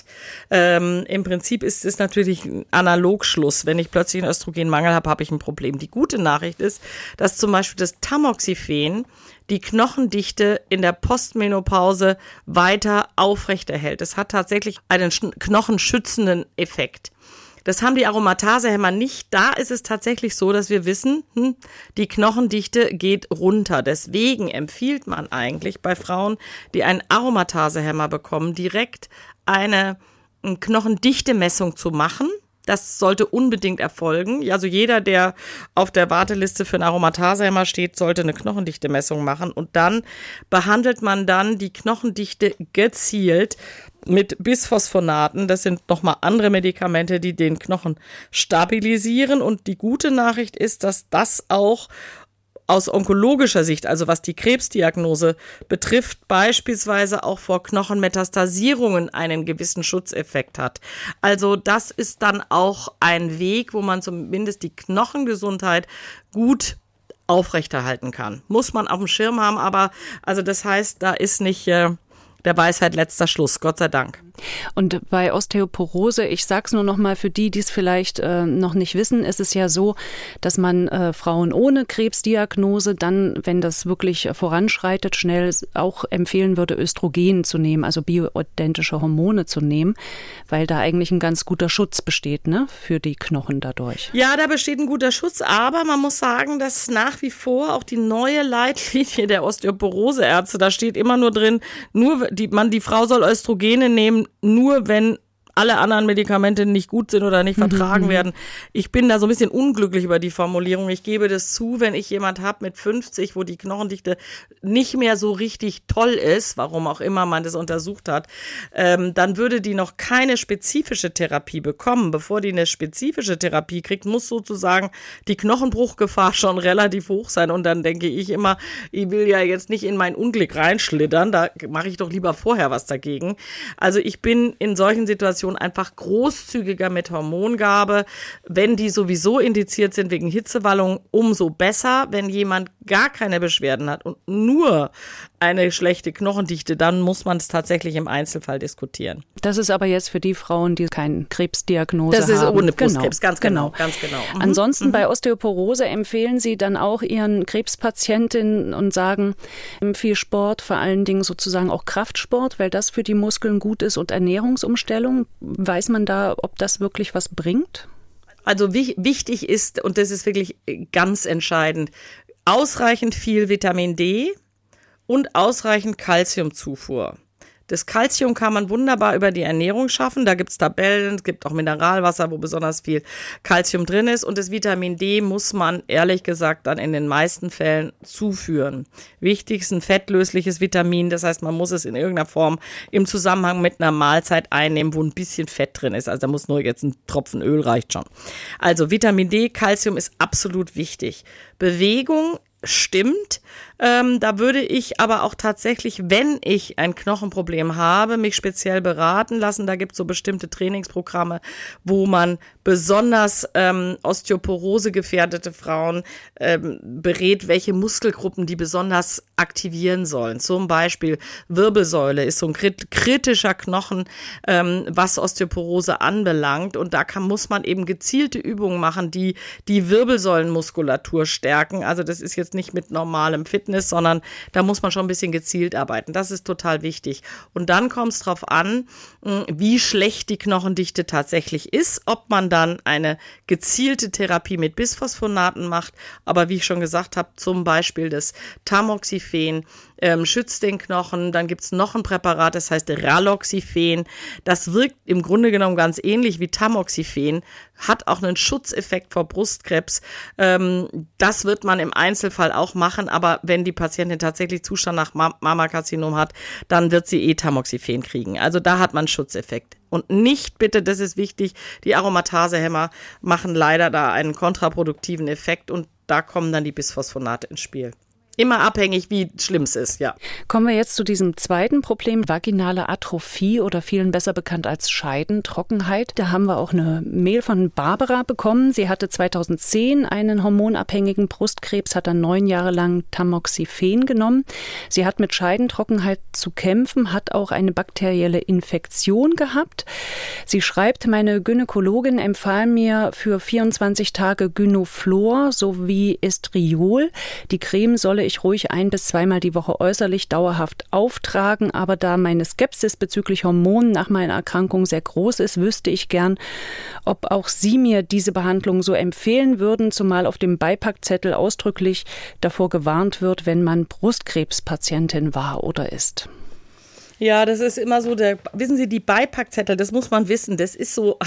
Im Prinzip ist es natürlich ein Analogschluss. Wenn ich plötzlich einen Östrogenmangel habe, habe ich ein Problem. Die gute Nachricht ist, dass zum Beispiel das Tamoxifen die Knochendichte in der Postmenopause weiter aufrechterhält. Es hat tatsächlich einen knochenschützenden Effekt. Das haben die Aromatasehemmer nicht. Da ist es tatsächlich so, dass wir wissen, die Knochendichte geht runter. Deswegen empfiehlt man eigentlich bei Frauen, die einen Aromatasehemmer bekommen, direkt eine Knochendichtemessung zu machen. Das sollte unbedingt erfolgen. Also jeder, der auf der Warteliste für einen Aromatasehemmer steht, sollte eine Knochendichtemessung machen. Und dann behandelt man dann die Knochendichte gezielt mit Bisphosphonaten. Das sind nochmal andere Medikamente, die den Knochen stabilisieren. Und die gute Nachricht ist, dass das auch aus onkologischer Sicht, also was die Krebsdiagnose betrifft, beispielsweise auch vor Knochenmetastasierungen einen gewissen Schutzeffekt hat. Also das ist dann auch ein Weg, wo man zumindest die Knochengesundheit gut aufrechterhalten kann. Muss man auf dem Schirm haben, aber also das heißt, da ist nicht der Weisheit letzter Schluss, Gott sei Dank. Und bei Osteoporose, ich sag's nur noch mal für die, die es vielleicht noch nicht wissen, ist es ja so, dass man Frauen ohne Krebsdiagnose dann, wenn das wirklich voranschreitet, schnell auch empfehlen würde, Östrogen zu nehmen, also bioidentische Hormone zu nehmen, weil da eigentlich ein ganz guter Schutz besteht, ne, für die Knochen dadurch. Ja, da besteht ein guter Schutz, aber man muss sagen, dass nach wie vor auch die neue Leitlinie der Osteoporoseärzte, da steht immer nur drin, die Frau soll Östrogene nehmen, nur wenn alle anderen Medikamente nicht gut sind oder nicht vertragen werden. Ich bin da so ein bisschen unglücklich über die Formulierung. Ich gebe das zu, wenn ich jemand habe mit 50, wo die Knochendichte nicht mehr so richtig toll ist, warum auch immer man das untersucht hat, dann würde die noch keine spezifische Therapie bekommen. Bevor die eine spezifische Therapie kriegt, muss sozusagen die Knochenbruchgefahr schon relativ hoch sein. Und dann denke ich immer, ich will ja jetzt nicht in mein Unglück reinschlittern, da mache ich doch lieber vorher was dagegen. Also ich bin in solchen Situationen einfach großzügiger mit Hormongabe. Wenn die sowieso indiziert sind wegen Hitzewallung, umso besser. Wenn jemand gar keine Beschwerden hat und nur eine schlechte Knochendichte, dann muss man es tatsächlich im Einzelfall diskutieren. Das ist aber jetzt für die Frauen, die keine Krebsdiagnose haben. Das ist ohne Brustkrebs, ganz genau. Ansonsten bei Osteoporose empfehlen Sie dann auch Ihren Krebspatientinnen und sagen, viel Sport, vor allen Dingen sozusagen auch Kraftsport, weil das für die Muskeln gut ist und Ernährungsumstellung. Weiß man da, ob das wirklich was bringt? Also wichtig ist, und das ist wirklich ganz entscheidend, ausreichend viel Vitamin D und ausreichend Kalziumzufuhr. Das Calcium kann man wunderbar über die Ernährung schaffen. Da gibt's Tabellen, es gibt auch Mineralwasser, wo besonders viel Calcium drin ist. Und das Vitamin D muss man ehrlich gesagt dann in den meisten Fällen zuführen. Wichtig ist ein fettlösliches Vitamin, das heißt, man muss es in irgendeiner Form im Zusammenhang mit einer Mahlzeit einnehmen, wo ein bisschen Fett drin ist. Also da muss nur jetzt ein Tropfen Öl reicht schon. Also Vitamin D, Calcium ist absolut wichtig. Bewegung stimmt. Da würde ich aber auch tatsächlich, wenn ich ein Knochenproblem habe, mich speziell beraten lassen. Da gibt es so bestimmte Trainingsprogramme, wo man besonders Osteoporose gefährdete Frauen berät, welche Muskelgruppen die besonders aktivieren sollen. Zum Beispiel Wirbelsäule ist so ein kritischer Knochen, was Osteoporose anbelangt. Und da muss man eben gezielte Übungen machen, die die Wirbelsäulenmuskulatur stärken. Also das ist jetzt nicht mit normalem Fitness, sondern da muss man schon ein bisschen gezielt arbeiten. Das ist total wichtig. Und dann kommt es darauf an, wie schlecht die Knochendichte tatsächlich ist, ob man dann eine gezielte Therapie mit Bisphosphonaten macht. Aber wie ich schon gesagt habe, zum Beispiel das Tamoxifen schützt den Knochen. Dann gibt es noch ein Präparat, das heißt Raloxifen. Das wirkt im Grunde genommen ganz ähnlich wie Tamoxifen, hat auch einen Schutzeffekt vor Brustkrebs. Das wird man im Einzelfall auch machen, aber wenn die Patientin tatsächlich Zustand nach Mammakarzinom hat, dann wird sie Tamoxifen kriegen. Also da hat man einen Schutzeffekt. Und nicht bitte, das ist wichtig, die Aromatasehämmer machen leider da einen kontraproduktiven Effekt und da kommen dann die Bisphosphonate ins Spiel. Immer abhängig, wie schlimm es ist, ja. Kommen wir jetzt zu diesem zweiten Problem, vaginale Atrophie oder vielen besser bekannt als Scheidentrockenheit. Da haben wir auch eine Mail von Barbara bekommen. Sie hatte 2010 einen hormonabhängigen Brustkrebs, hat dann 9 Jahre lang Tamoxifen genommen. Sie hat mit Scheidentrockenheit zu kämpfen, hat auch eine bakterielle Infektion gehabt. Sie schreibt, meine Gynäkologin empfahl mir für 24 Tage Gynoflor sowie Estriol. Die Creme solle ich ruhig 1- bis 2-mal die Woche äußerlich dauerhaft auftragen, aber da meine Skepsis bezüglich Hormonen nach meiner Erkrankung sehr groß ist, wüsste ich gern, ob auch Sie mir diese Behandlung so empfehlen würden, zumal auf dem Beipackzettel ausdrücklich davor gewarnt wird, wenn man Brustkrebspatientin war oder ist. Ja, das ist immer so, wissen Sie, die Beipackzettel, das muss man wissen, das ist so,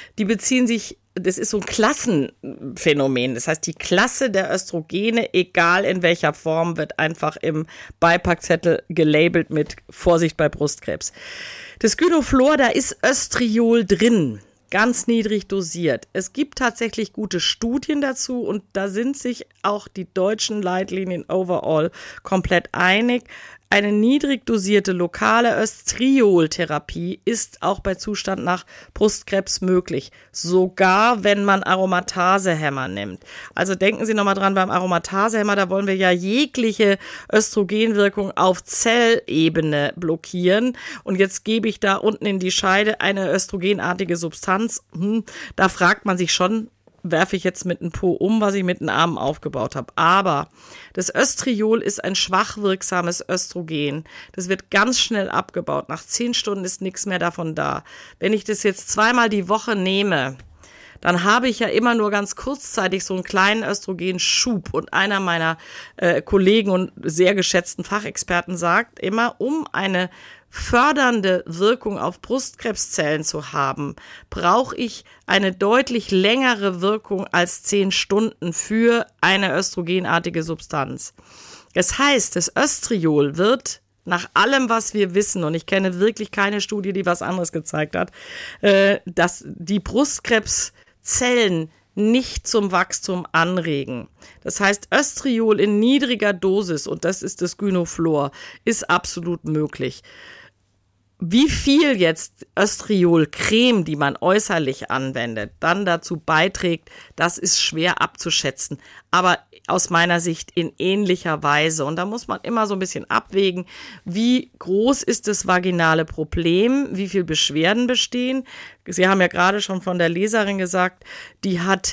das ist so ein Klassenphänomen. Das heißt, die Klasse der Östrogene, egal in welcher Form, wird einfach im Beipackzettel gelabelt mit Vorsicht bei Brustkrebs. Das Gynoflor, da ist Östriol drin. Ganz niedrig dosiert. Es gibt tatsächlich gute Studien dazu und da sind sich auch die deutschen Leitlinien overall komplett einig. Eine niedrig dosierte lokale Östriol-Therapie ist auch bei Zustand nach Brustkrebs möglich, sogar wenn man Aromatasehämmer nimmt. Also denken Sie nochmal dran, beim Aromatasehämmer, da wollen wir ja jegliche Östrogenwirkung auf Zellebene blockieren. Und jetzt gebe ich da unten in die Scheide eine östrogenartige Substanz. Da fragt man sich schon, werfe ich jetzt mit einem Po um, was ich mit den Armen aufgebaut habe. Aber das Östriol ist ein schwach wirksames Östrogen. Das wird ganz schnell abgebaut. Nach 10 Stunden ist nichts mehr davon da. Wenn ich das jetzt 2-mal die Woche nehme, dann habe ich ja immer nur ganz kurzzeitig so einen kleinen Östrogenschub. Und einer meiner Kollegen und sehr geschätzten Fachexperten sagt immer, um eine fördernde Wirkung auf Brustkrebszellen zu haben, brauche ich eine deutlich längere Wirkung als 10 Stunden für eine östrogenartige Substanz. Das heißt, das Östriol wird nach allem, was wir wissen, und ich kenne wirklich keine Studie, die was anderes gezeigt hat, dass die Brustkrebszellen nicht zum Wachstum anregen. Das heißt, Östriol in niedriger Dosis, und das ist das Gynoflor, ist absolut möglich. Wie viel jetzt Östriol-Creme, die man äußerlich anwendet, dann dazu beiträgt, das ist schwer abzuschätzen. Aber aus meiner Sicht in ähnlicher Weise. Und da muss man immer so ein bisschen abwägen, wie groß ist das vaginale Problem, wie viel Beschwerden bestehen. Sie haben ja gerade schon von der Leserin gesagt, die hat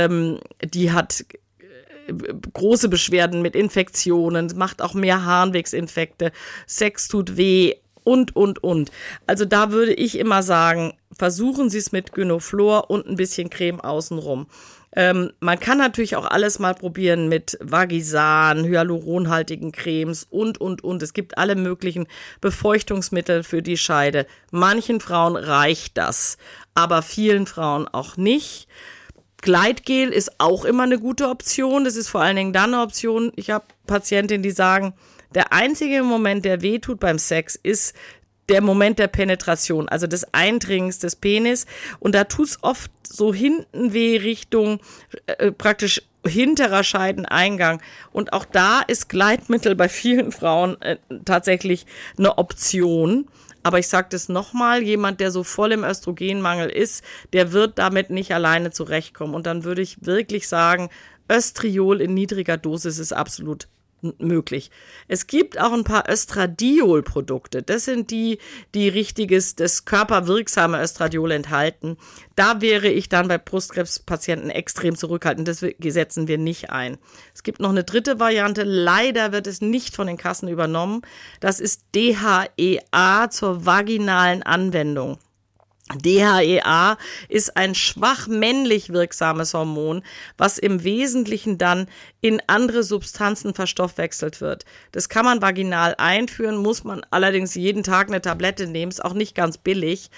große Beschwerden mit Infektionen, macht auch mehr Harnwegsinfekte, Sex tut weh, und. Also da würde ich immer sagen, versuchen Sie es mit Gynoflor und ein bisschen Creme außenrum. Man kann natürlich auch alles mal probieren mit Vagisan, hyaluronhaltigen Cremes und. Es gibt alle möglichen Befeuchtungsmittel für die Scheide. Manchen Frauen reicht das, aber vielen Frauen auch nicht. Gleitgel ist auch immer eine gute Option. Das ist vor allen Dingen dann eine Option. Ich habe Patientinnen, die sagen, der einzige Moment, der wehtut beim Sex, ist der Moment der Penetration, also des Eindringens des Penis. Und da tut's oft so hinten weh Richtung praktisch hinterer Scheideneingang. Und auch da ist Gleitmittel bei vielen Frauen tatsächlich eine Option. Aber ich sage das nochmal, jemand, der so voll im Östrogenmangel ist, der wird damit nicht alleine zurechtkommen. Und dann würde ich wirklich sagen, Östriol in niedriger Dosis ist absolut möglich. Es gibt auch ein paar Östradiol-Produkte. Das sind die das körperwirksame Östradiol enthalten. Da wäre ich dann bei Brustkrebspatienten extrem zurückhaltend. Das setzen wir nicht ein. Es gibt noch eine dritte Variante. Leider wird es nicht von den Kassen übernommen. Das ist DHEA zur vaginalen Anwendung. DHEA ist ein schwach männlich wirksames Hormon, was im Wesentlichen dann in andere Substanzen verstoffwechselt wird. Das kann man vaginal einführen, muss man allerdings jeden Tag eine Tablette nehmen, ist auch nicht ganz billig.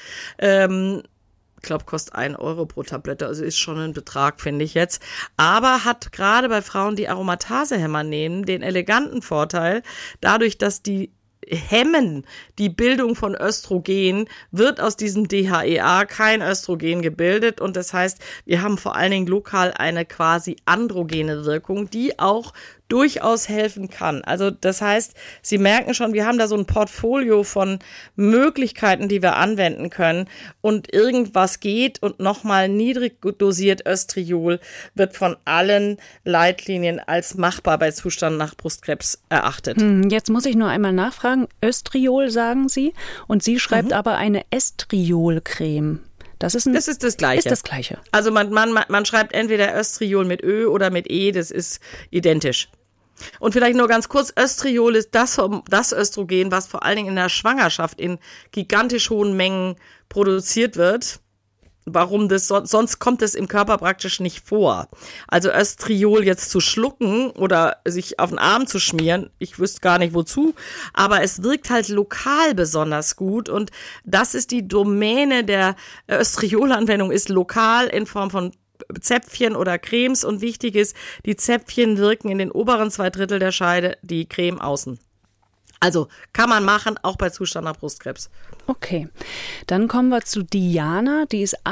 Ich glaube, kostet 1 Euro pro Tablette, also ist schon ein Betrag, finde ich jetzt. Aber hat gerade bei Frauen, die Aromatasehämmer nehmen, den eleganten Vorteil, dadurch, dass die hemmen die Bildung von Östrogen, wird aus diesem DHEA kein Östrogen gebildet und das heißt, wir haben vor allen Dingen lokal eine quasi androgene Wirkung, die auch durchaus helfen kann. Also das heißt, Sie merken schon, wir haben da so ein Portfolio von Möglichkeiten, die wir anwenden können und irgendwas geht und nochmal niedrig dosiert Östriol wird von allen Leitlinien als machbar bei Zustand nach Brustkrebs erachtet. Jetzt muss ich nur einmal nachfragen, Östriol sagen Sie und Sie schreibt aber eine Estriolcreme. Das ist das Gleiche. Ist das Gleiche. Also man schreibt entweder Östriol mit Ö oder mit E, das ist identisch. Und vielleicht nur ganz kurz, Östriol ist das Östrogen, was vor allen Dingen in der Schwangerschaft in gigantisch hohen Mengen produziert wird. Warum das sonst kommt es im Körper praktisch nicht vor. Also Östriol jetzt zu schlucken oder sich auf den Arm zu schmieren, ich wüsste gar nicht wozu, aber es wirkt halt lokal besonders gut und das ist die Domäne der Östriolanwendung, ist lokal in Form von Zäpfchen oder Cremes und wichtig ist, die Zäpfchen wirken in den oberen 2/3 der Scheide, die Creme außen. Also kann man machen, auch bei Zustand nach Brustkrebs. Okay, dann kommen wir zu Diana, die ist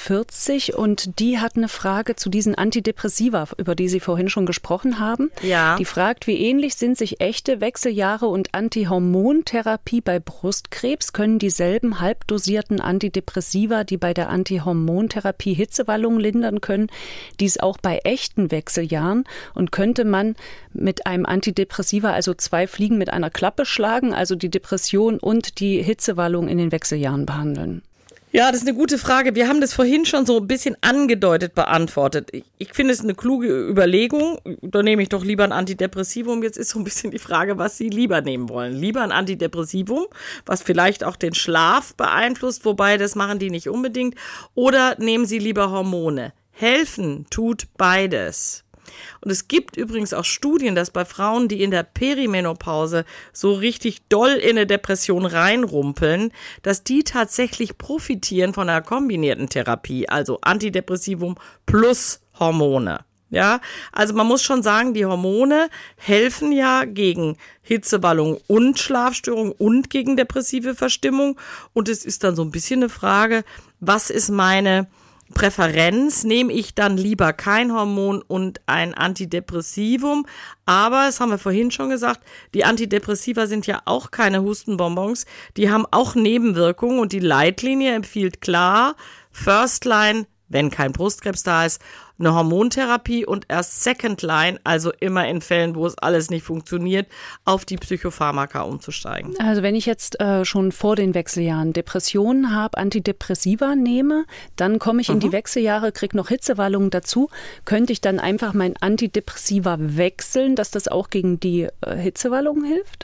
48 und die hat eine Frage zu diesen Antidepressiva, über die Sie vorhin schon gesprochen haben. Ja. Die fragt, wie ähnlich sind sich echte Wechseljahre und Antihormontherapie bei Brustkrebs? Können dieselben halbdosierten Antidepressiva, die bei der Antihormontherapie Hitzewallungen lindern können, dies auch bei echten Wechseljahren? Und könnte man mit einem Antidepressiva also 2 Fliegen mit einer Klappe schlagen, also die Depression und die Hitzewallung in den Wechseljahren behandeln? Ja, das ist eine gute Frage. Wir haben das vorhin schon so ein bisschen angedeutet beantwortet. Ich finde es eine kluge Überlegung. Da nehme ich doch lieber ein Antidepressivum. Jetzt ist so ein bisschen die Frage, was Sie lieber nehmen wollen. Lieber ein Antidepressivum, was vielleicht auch den Schlaf beeinflusst, wobei das machen die nicht unbedingt. Oder nehmen Sie lieber Hormone. Helfen tut beides. Und es gibt übrigens auch Studien, dass bei Frauen, die in der Perimenopause so richtig doll in eine Depression reinrumpeln, dass die tatsächlich profitieren von einer kombinierten Therapie, also Antidepressivum plus Hormone. Ja, also man muss schon sagen, die Hormone helfen ja gegen Hitzewallung und Schlafstörung und gegen depressive Verstimmung. Und es ist dann so ein bisschen eine Frage, was ist meine Präferenz? Nehme ich dann lieber kein Hormon und ein Antidepressivum? Aber, das haben wir vorhin schon gesagt, die Antidepressiva sind ja auch keine Hustenbonbons. Die haben auch Nebenwirkungen und die Leitlinie empfiehlt klar, First Line, wenn kein Brustkrebs da ist, eine Hormontherapie und erst Second Line, also immer in Fällen, wo es alles nicht funktioniert, auf die Psychopharmaka umzusteigen. Also wenn ich jetzt schon vor den Wechseljahren Depressionen habe, Antidepressiva nehme, dann komme ich in die Wechseljahre, kriege noch Hitzewallungen dazu, könnte ich dann einfach mein Antidepressiva wechseln, dass das auch gegen die Hitzewallungen hilft?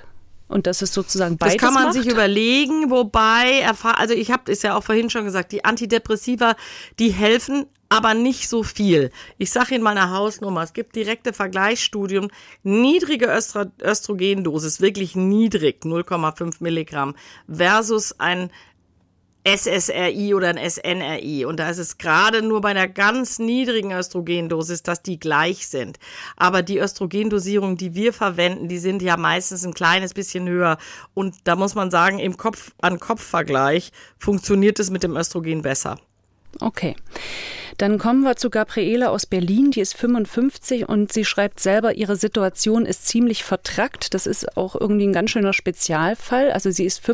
Und das ist sozusagen beides Das kann man macht? sich überlegen, wobei, also ich habe es ja auch vorhin schon gesagt, die Antidepressiva, die helfen, aber nicht so viel. Ich sage Ihnen mal eine Hausnummer, es gibt direkte Vergleichsstudien, niedrige Östrogendosis, wirklich niedrig, 0,5 Milligramm, versus ein SSRI oder ein SNRI. Und da ist es gerade nur bei einer ganz niedrigen Östrogendosis, dass die gleich sind. Aber die Östrogendosierung, die wir verwenden, die sind ja meistens ein kleines bisschen höher. Und da muss man sagen, im Kopf-an-Kopf-Vergleich funktioniert es mit dem Östrogen besser. Okay. Dann kommen wir zu Gabriele aus Berlin, die ist 55 und sie schreibt selber, ihre Situation ist ziemlich vertrackt. Das ist auch irgendwie ein ganz schöner Spezialfall. Also sie ist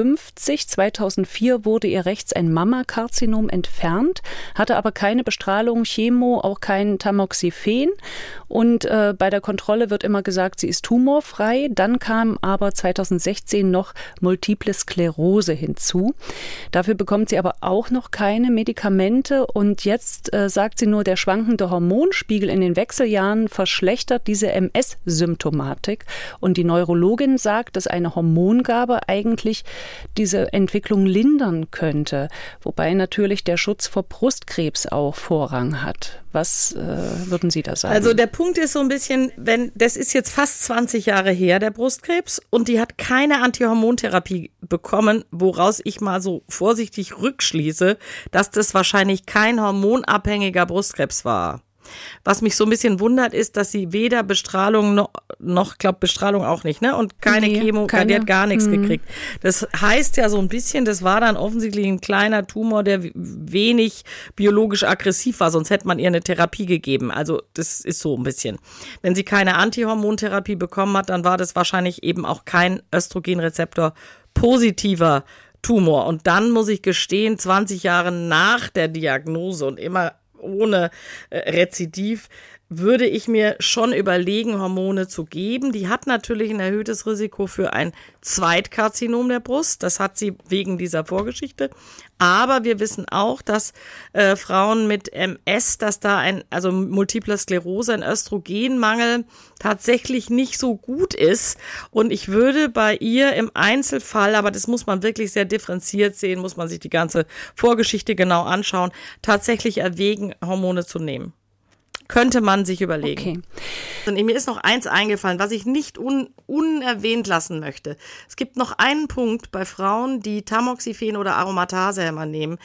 55, 2004 wurde ihr rechts ein Mammakarzinom entfernt, hatte aber keine Bestrahlung, Chemo, auch kein Tamoxifen. Und bei der Kontrolle wird immer gesagt, sie ist tumorfrei. Dann kam aber 2016 noch Multiple Sklerose hinzu. Dafür bekommt sie aber auch noch keine Medikamente und jetzt sagt sie nur, der schwankende Hormonspiegel in den Wechseljahren verschlechtert diese MS-Symptomatik. Und die Neurologin sagt, dass eine Hormongabe eigentlich diese Entwicklung lindern könnte. Wobei natürlich der Schutz vor Brustkrebs auch Vorrang hat. Was würden Sie da sagen? Also der Punkt ist so ein bisschen, das ist jetzt fast 20 Jahre her, der Brustkrebs, und die hat keine Antihormontherapie bekommen, woraus ich mal so vorsichtig rückschließe, dass das wahrscheinlich kein hormonabhängiger Brustkrebs war. Was mich so ein bisschen wundert, ist, dass sie weder Bestrahlung noch glaube Bestrahlung auch nicht, ne? Und keine Chemo, die hat gar nichts gekriegt. Das heißt ja so ein bisschen, das war dann offensichtlich ein kleiner Tumor, der wenig biologisch aggressiv war, sonst hätte man ihr eine Therapie gegeben. Also das ist so ein bisschen. Wenn sie keine Antihormontherapie bekommen hat, dann war das wahrscheinlich eben auch kein Östrogenrezeptor positiver Tumor. Und dann muss ich gestehen, 20 Jahre nach der Diagnose und immer ohne Rezidiv, würde ich mir schon überlegen, Hormone zu geben. Die hat natürlich ein erhöhtes Risiko für ein Zweitkarzinom der Brust. Das hat sie wegen dieser Vorgeschichte. Aber wir wissen auch, dass Frauen mit MS, dass da also Multiple Sklerose, ein Östrogenmangel tatsächlich nicht so gut ist. Und ich würde bei ihr im Einzelfall, aber das muss man wirklich sehr differenziert sehen, muss man sich die ganze Vorgeschichte genau anschauen, tatsächlich erwägen, Hormone zu nehmen. Könnte man sich überlegen. Okay. Und mir ist noch eins eingefallen, was ich nicht unerwähnt lassen möchte. Es gibt noch einen Punkt bei Frauen, die Tamoxifen oder Aromatasehemmer nehmen,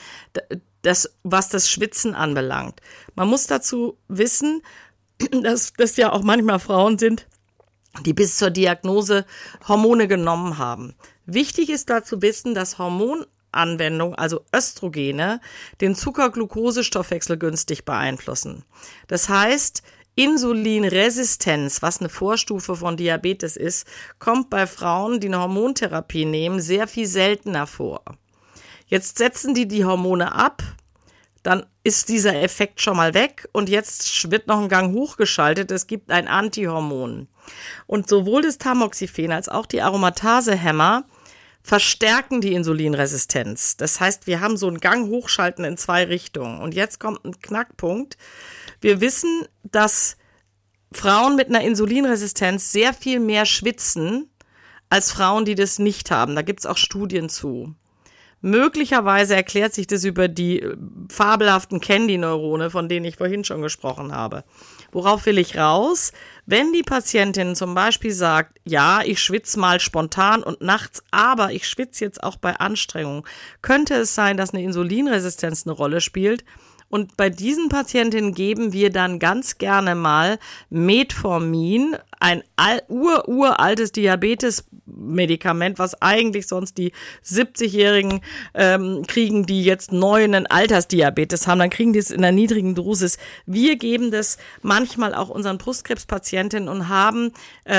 was das Schwitzen anbelangt. Man muss dazu wissen, dass das ja auch manchmal Frauen sind, die bis zur Diagnose Hormone genommen haben. Wichtig ist da zu wissen, dass Hormonanwendung, also Östrogene, den Zucker-Glucose-Stoffwechsel günstig beeinflussen. Das heißt, Insulinresistenz, was eine Vorstufe von Diabetes ist, kommt bei Frauen, die eine Hormontherapie nehmen, sehr viel seltener vor. Jetzt setzen die Hormone ab, dann ist dieser Effekt schon mal weg und jetzt wird noch ein Gang hochgeschaltet, es gibt ein Antihormon. Und sowohl das Tamoxifen als auch die Aromatasehemmer verstärken die Insulinresistenz. Das heißt, wir haben so einen Gang hochschalten in zwei Richtungen. Und jetzt kommt ein Knackpunkt. Wir wissen, dass Frauen mit einer Insulinresistenz sehr viel mehr schwitzen als Frauen, die das nicht haben. Da gibt es auch Studien zu. Möglicherweise erklärt sich das über die fabelhaften Candy-Neurone, von denen ich vorhin schon gesprochen habe. Worauf will ich raus? Wenn die Patientin zum Beispiel sagt, ja, ich schwitze mal spontan und nachts, aber ich schwitze jetzt auch bei Anstrengung, könnte es sein, dass eine Insulinresistenz eine Rolle spielt. Und bei diesen Patientinnen geben wir dann ganz gerne mal Metformin, ein uraltes Diabetes-Medikament, was eigentlich sonst die 70-Jährigen kriegen, die jetzt neu einen Altersdiabetes haben. Dann kriegen die es in einer niedrigen Dosis. Wir geben das manchmal auch unseren Brustkrebspatientinnen und haben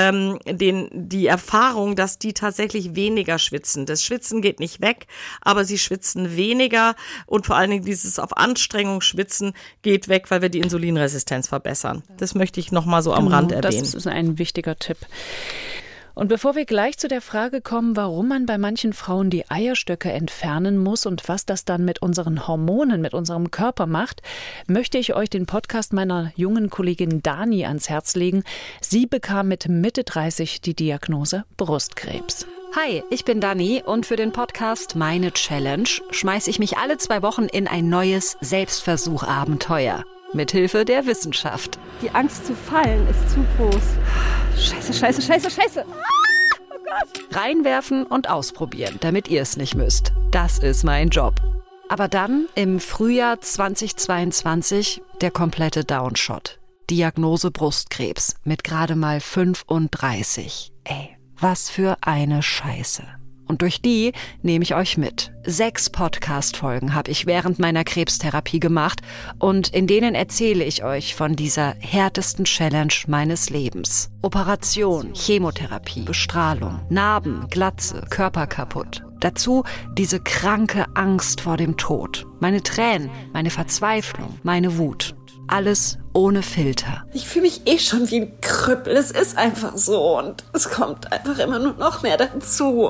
die Erfahrung, dass die tatsächlich weniger schwitzen. Das Schwitzen geht nicht weg, aber sie schwitzen weniger und vor allen Dingen dieses auf Anstrengung Schwitzen geht weg, weil wir die Insulinresistenz verbessern. Das möchte ich noch mal so am Rand erwähnen. Das ist ein wichtiger Tipp. Und bevor wir gleich zu der Frage kommen, warum man bei manchen Frauen die Eierstöcke entfernen muss und was das dann mit unseren Hormonen, mit unserem Körper macht, möchte ich euch den Podcast meiner jungen Kollegin Dani ans Herz legen. Sie bekam mit Mitte 30 die Diagnose Brustkrebs. Hi, ich bin Dani und für den Podcast Meine Challenge schmeiße ich mich alle 2 Wochen in ein neues Selbstversuch-Abenteuer. Mithilfe der Wissenschaft. Die Angst zu fallen ist zu groß. Scheiße. Oh Gott. Reinwerfen und ausprobieren, damit ihr es nicht müsst. Das ist mein Job. Aber dann, im Frühjahr 2022, der komplette Downshot. Diagnose Brustkrebs mit gerade mal 35. Ey, was für eine Scheiße. Und durch die nehme ich euch mit. 6 Podcast-Folgen habe ich während meiner Krebstherapie gemacht und in denen erzähle ich euch von dieser härtesten Challenge meines Lebens. Operation, Chemotherapie, Bestrahlung, Narben, Glatze, Körper kaputt. Dazu diese kranke Angst vor dem Tod. Meine Tränen, meine Verzweiflung, meine Wut. Alles ohne Filter. Ich fühle mich schon wie ein Krüppel. Es ist einfach so und es kommt einfach immer nur noch mehr dazu.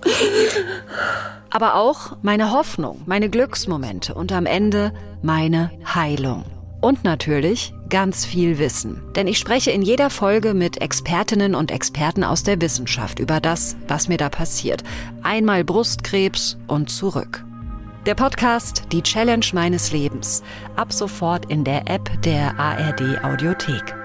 Aber auch meine Hoffnung, meine Glücksmomente und am Ende meine Heilung. Und natürlich ganz viel Wissen. Denn ich spreche in jeder Folge mit Expertinnen und Experten aus der Wissenschaft über das, was mir da passiert. Einmal Brustkrebs und zurück. Der Podcast Die Challenge meines Lebens. Ab sofort in der App der ARD Audiothek.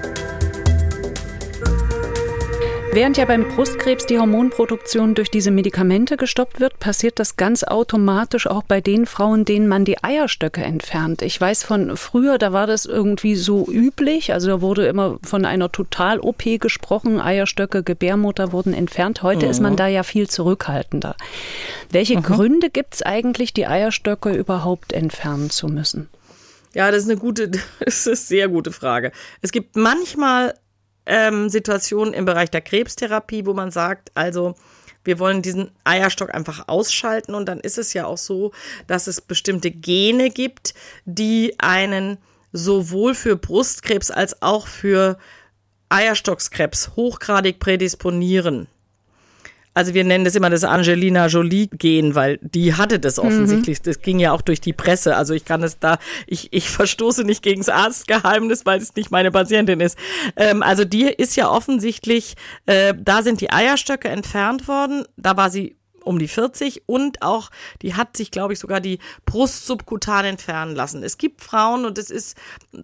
Während ja beim Brustkrebs die Hormonproduktion durch diese Medikamente gestoppt wird, passiert das ganz automatisch auch bei den Frauen, denen man die Eierstöcke entfernt. Ich weiß von früher, da war das irgendwie so üblich. Also da wurde immer von einer Total-OP gesprochen. Eierstöcke, Gebärmutter wurden entfernt. Heute ist man da ja viel zurückhaltender. Welche Gründe gibt es eigentlich, die Eierstöcke überhaupt entfernen zu müssen? Ja, das ist eine sehr gute Frage. Es gibt manchmal Situationen im Bereich der Krebstherapie, wo man sagt, also wir wollen diesen Eierstock einfach ausschalten und dann ist es ja auch so, dass es bestimmte Gene gibt, die einen sowohl für Brustkrebs als auch für Eierstockskrebs hochgradig prädisponieren. Also wir nennen das immer das Angelina Jolie-Gen, weil die hatte das offensichtlich. Das ging ja auch durch die Presse. Also ich kann es ich verstoße nicht gegen das Arztgeheimnis, weil es nicht meine Patientin ist. Also die ist ja offensichtlich, da sind die Eierstöcke entfernt worden. Da war sie um die 40 und auch, die hat sich, glaube ich, sogar die Brust subkutan entfernen lassen. Es gibt Frauen und es ist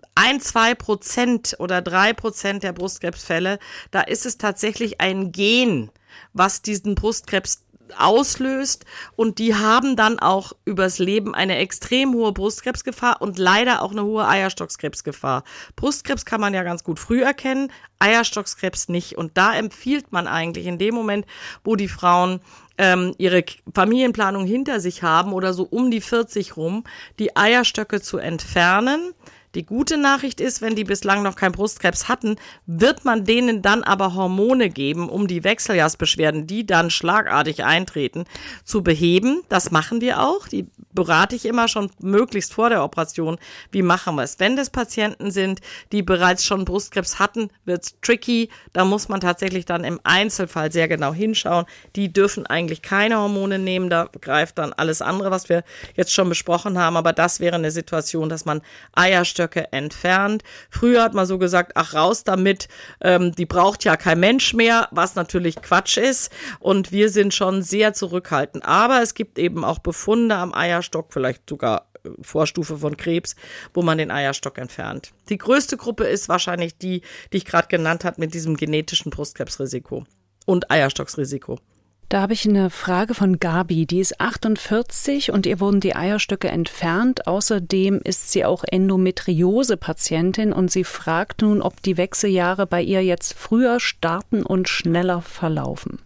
1-2% oder 3% der Brustkrebsfälle, da ist es tatsächlich ein Gen, was diesen Brustkrebs auslöst und die haben dann auch übers Leben eine extrem hohe Brustkrebsgefahr und leider auch eine hohe Eierstockskrebsgefahr. Brustkrebs kann man ja ganz gut früh erkennen, Eierstockskrebs nicht und da empfiehlt man eigentlich in dem Moment, wo die Frauen ihre Familienplanung hinter sich haben oder so um die 40 rum, die Eierstöcke zu entfernen. Die gute Nachricht ist, wenn die bislang noch keinen Brustkrebs hatten, wird man denen dann aber Hormone geben, um die Wechseljahrsbeschwerden, die dann schlagartig eintreten, zu beheben. Das machen wir auch. Die berate ich immer schon möglichst vor der Operation. Wie machen wir es? Wenn das Patienten sind, die bereits schon Brustkrebs hatten, wird's tricky. Da muss man tatsächlich dann im Einzelfall sehr genau hinschauen. Die dürfen eigentlich keine Hormone nehmen. Da greift dann alles andere, was wir jetzt schon besprochen haben. Aber das wäre eine Situation, dass man Eierstöcke entfernt. Früher hat man so gesagt, ach raus damit, die braucht ja kein Mensch mehr, was natürlich Quatsch ist und wir sind schon sehr zurückhaltend. Aber es gibt eben auch Befunde am Eierstock, vielleicht sogar Vorstufe von Krebs, wo man den Eierstock entfernt. Die größte Gruppe ist wahrscheinlich die ich gerade genannt habe mit diesem genetischen Brustkrebsrisiko und Eierstocksrisiko. Da habe ich eine Frage von Gabi, die ist 48 und ihr wurden die Eierstöcke entfernt. Außerdem ist sie auch Endometriose-Patientin und sie fragt nun, ob die Wechseljahre bei ihr jetzt früher starten und schneller verlaufen.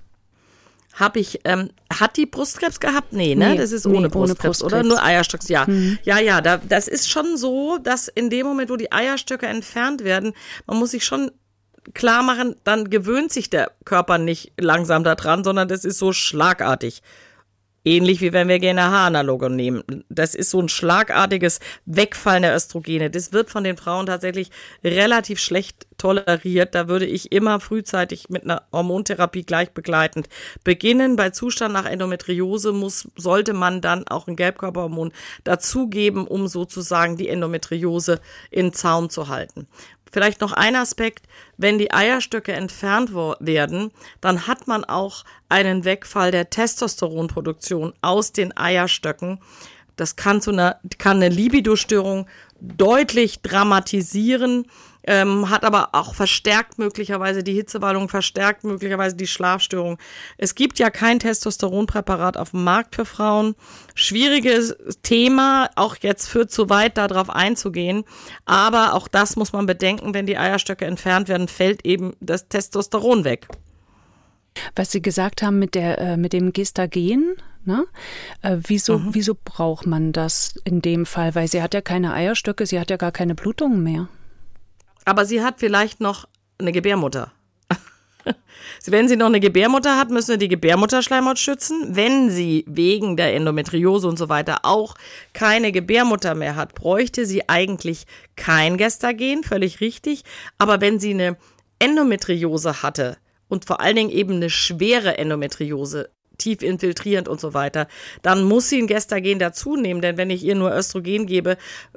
Hat die Brustkrebs gehabt? Nee, ne? Das ist ohne Brustkrebs, oder? Nur Eierstocks, ja. Ja, das ist schon so, dass in dem Moment, wo die Eierstöcke entfernt werden, man muss sich schon klar machen, dann gewöhnt sich der Körper nicht langsam daran, sondern das ist so schlagartig. Ähnlich wie wenn wir GnRH-Analoge nehmen. Das ist so ein schlagartiges Wegfallen der Östrogene. Das wird von den Frauen tatsächlich relativ schlecht toleriert. Da würde ich immer frühzeitig mit einer Hormontherapie gleich begleitend beginnen. Bei Zustand nach Endometriose sollte man dann auch ein Gelbkörperhormon dazugeben, um sozusagen die Endometriose in Zaum zu halten. Vielleicht noch ein Aspekt, wenn die Eierstöcke entfernt werden, dann hat man auch einen Wegfall der Testosteronproduktion aus den Eierstöcken. Das kann eine Libidostörung deutlich dramatisieren, hat aber auch verstärkt möglicherweise die Hitzewallung, verstärkt möglicherweise die Schlafstörung. Es gibt ja kein Testosteronpräparat auf dem Markt für Frauen. Schwieriges Thema, auch jetzt führt zu weit, darauf einzugehen. Aber auch das muss man bedenken, wenn die Eierstöcke entfernt werden, fällt eben das Testosteron weg. Was Sie gesagt haben mit dem Gestagen, ne? Wieso braucht man das in dem Fall? Weil sie hat ja keine Eierstöcke, sie hat ja gar keine Blutungen mehr. Aber sie hat vielleicht noch eine Gebärmutter. Wenn sie noch eine Gebärmutter hat, müssen wir die Gebärmutterschleimhaut schützen. Wenn sie wegen der Endometriose und so weiter auch keine Gebärmutter mehr hat, bräuchte sie eigentlich kein Gestagen, völlig richtig. Aber wenn sie eine Endometriose hatte und vor allen Dingen eben eine schwere Endometriose, tief infiltrierend und so weiter, dann muss sie ein Gestagen dazu nehmen, denn wenn ich ihr nur Östrogen gebe,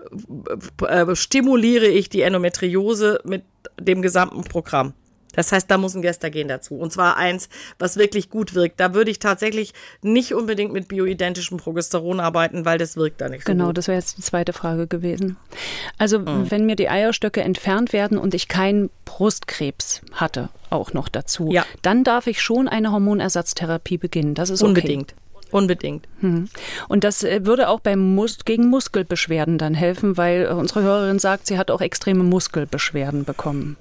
stimuliere ich die Endometriose mit dem gesamten Programm. Das heißt, da muss ein Gestagen dazu. Und zwar eins, was wirklich gut wirkt. Da würde ich tatsächlich nicht unbedingt mit bioidentischem Progesteron arbeiten, weil das wirkt da nicht so gut. Genau, das wäre jetzt die zweite Frage gewesen. Also wenn mir die Eierstöcke entfernt werden und ich keinen Brustkrebs hatte, auch noch dazu, dann darf ich schon eine Hormonersatztherapie beginnen. Das ist okay. Unbedingt. Und das würde auch gegen Muskelbeschwerden dann helfen, weil unsere Hörerin sagt, sie hat auch extreme Muskelbeschwerden bekommen.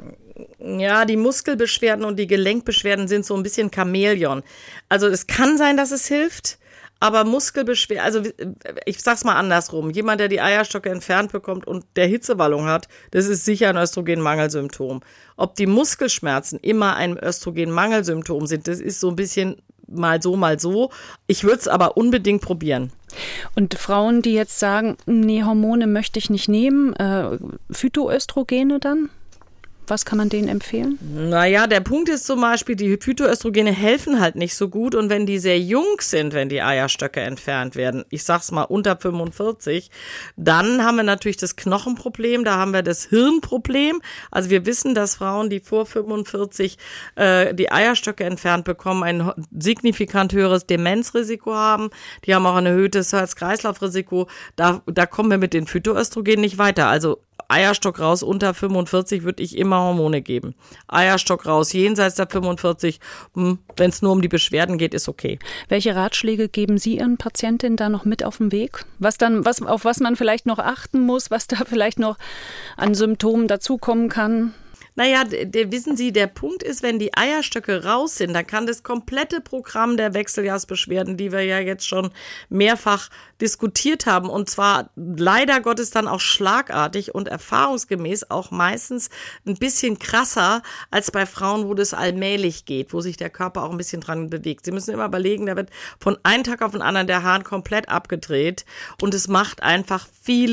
Ja, die Muskelbeschwerden und die Gelenkbeschwerden sind so ein bisschen Chamäleon. Also es kann sein, dass es hilft, aber Muskelbeschwerden, also ich sag's mal andersrum, jemand, der die Eierstöcke entfernt bekommt und der Hitzewallung hat, das ist sicher ein Östrogenmangelsymptom. Ob die Muskelschmerzen immer ein Östrogenmangelsymptom sind, das ist so ein bisschen mal so, mal so. Ich würde es aber unbedingt probieren. Und Frauen, die jetzt sagen, nee, Hormone möchte ich nicht nehmen, Phytoöstrogene dann? Was kann man denen empfehlen? Naja, der Punkt ist zum Beispiel, die Phytoöstrogene helfen halt nicht so gut. Und wenn die sehr jung sind, wenn die Eierstöcke entfernt werden, ich sag's mal unter 45, dann haben wir natürlich das Knochenproblem, da haben wir das Hirnproblem. Also wir wissen, dass Frauen, die vor 45 die Eierstöcke entfernt bekommen, ein signifikant höheres Demenzrisiko haben. Die haben auch ein erhöhtes Herz-Kreislauf-Risiko. Da kommen wir mit den Phytoöstrogenen nicht weiter. Also Eierstock raus, unter 45 würde ich immer Hormone geben. Eierstock raus, jenseits der 45, wenn es nur um die Beschwerden geht, ist okay. Welche Ratschläge geben Sie Ihren Patientinnen da noch mit auf den Weg? Auf was man vielleicht noch achten muss, was da vielleicht noch an Symptomen dazukommen kann? Naja, wissen Sie, der Punkt ist, wenn die Eierstöcke raus sind, dann kann das komplette Programm der Wechseljahrsbeschwerden, die wir ja jetzt schon mehrfach diskutiert haben, und zwar leider Gottes dann auch schlagartig und erfahrungsgemäß auch meistens ein bisschen krasser als bei Frauen, wo das allmählich geht, wo sich der Körper auch ein bisschen dran bewegt. Sie müssen immer überlegen, da wird von einem Tag auf den anderen der Hahn komplett abgedreht und es macht einfach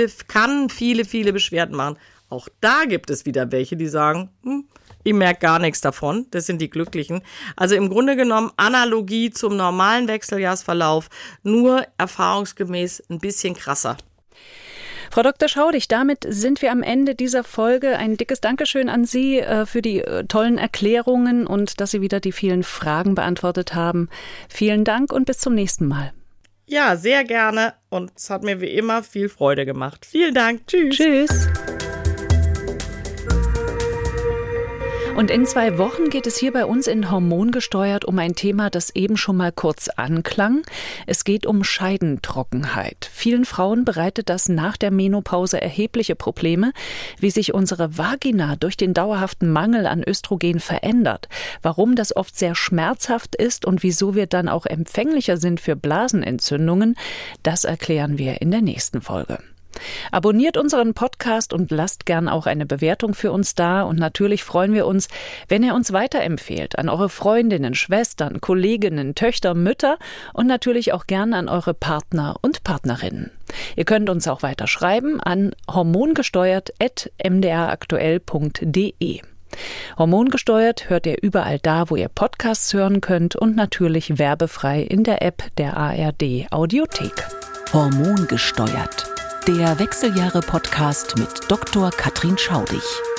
kann viele Beschwerden machen. Auch da gibt es wieder welche, die sagen, ich merke gar nichts davon. Das sind die Glücklichen. Also im Grunde genommen Analogie zum normalen Wechseljahrsverlauf, nur erfahrungsgemäß ein bisschen krasser. Frau Dr. Schaudig, damit sind wir am Ende dieser Folge. Ein dickes Dankeschön an Sie für die tollen Erklärungen und dass Sie wieder die vielen Fragen beantwortet haben. Vielen Dank und bis zum nächsten Mal. Ja, sehr gerne und es hat mir wie immer viel Freude gemacht. Vielen Dank. Tschüss. Tschüss. Und in 2 Wochen geht es hier bei uns in Hormongesteuert um ein Thema, das eben schon mal kurz anklang. Es geht um Scheidentrockenheit. Vielen Frauen bereitet das nach der Menopause erhebliche Probleme, wie sich unsere Vagina durch den dauerhaften Mangel an Östrogen verändert, warum das oft sehr schmerzhaft ist und wieso wir dann auch empfänglicher sind für Blasenentzündungen, das erklären wir in der nächsten Folge. Abonniert unseren Podcast und lasst gern auch eine Bewertung für uns da. Und natürlich freuen wir uns, wenn ihr uns weiterempfehlt an eure Freundinnen, Schwestern, Kolleginnen, Töchter, Mütter und natürlich auch gern an eure Partner und Partnerinnen. Ihr könnt uns auch weiter schreiben an hormongesteuert@mdraktuell.de. Hormongesteuert hört ihr überall da, wo ihr Podcasts hören könnt und natürlich werbefrei in der App der ARD Audiothek. Hormongesteuert. Der Wechseljahre-Podcast mit Dr. Katrin Schaudig.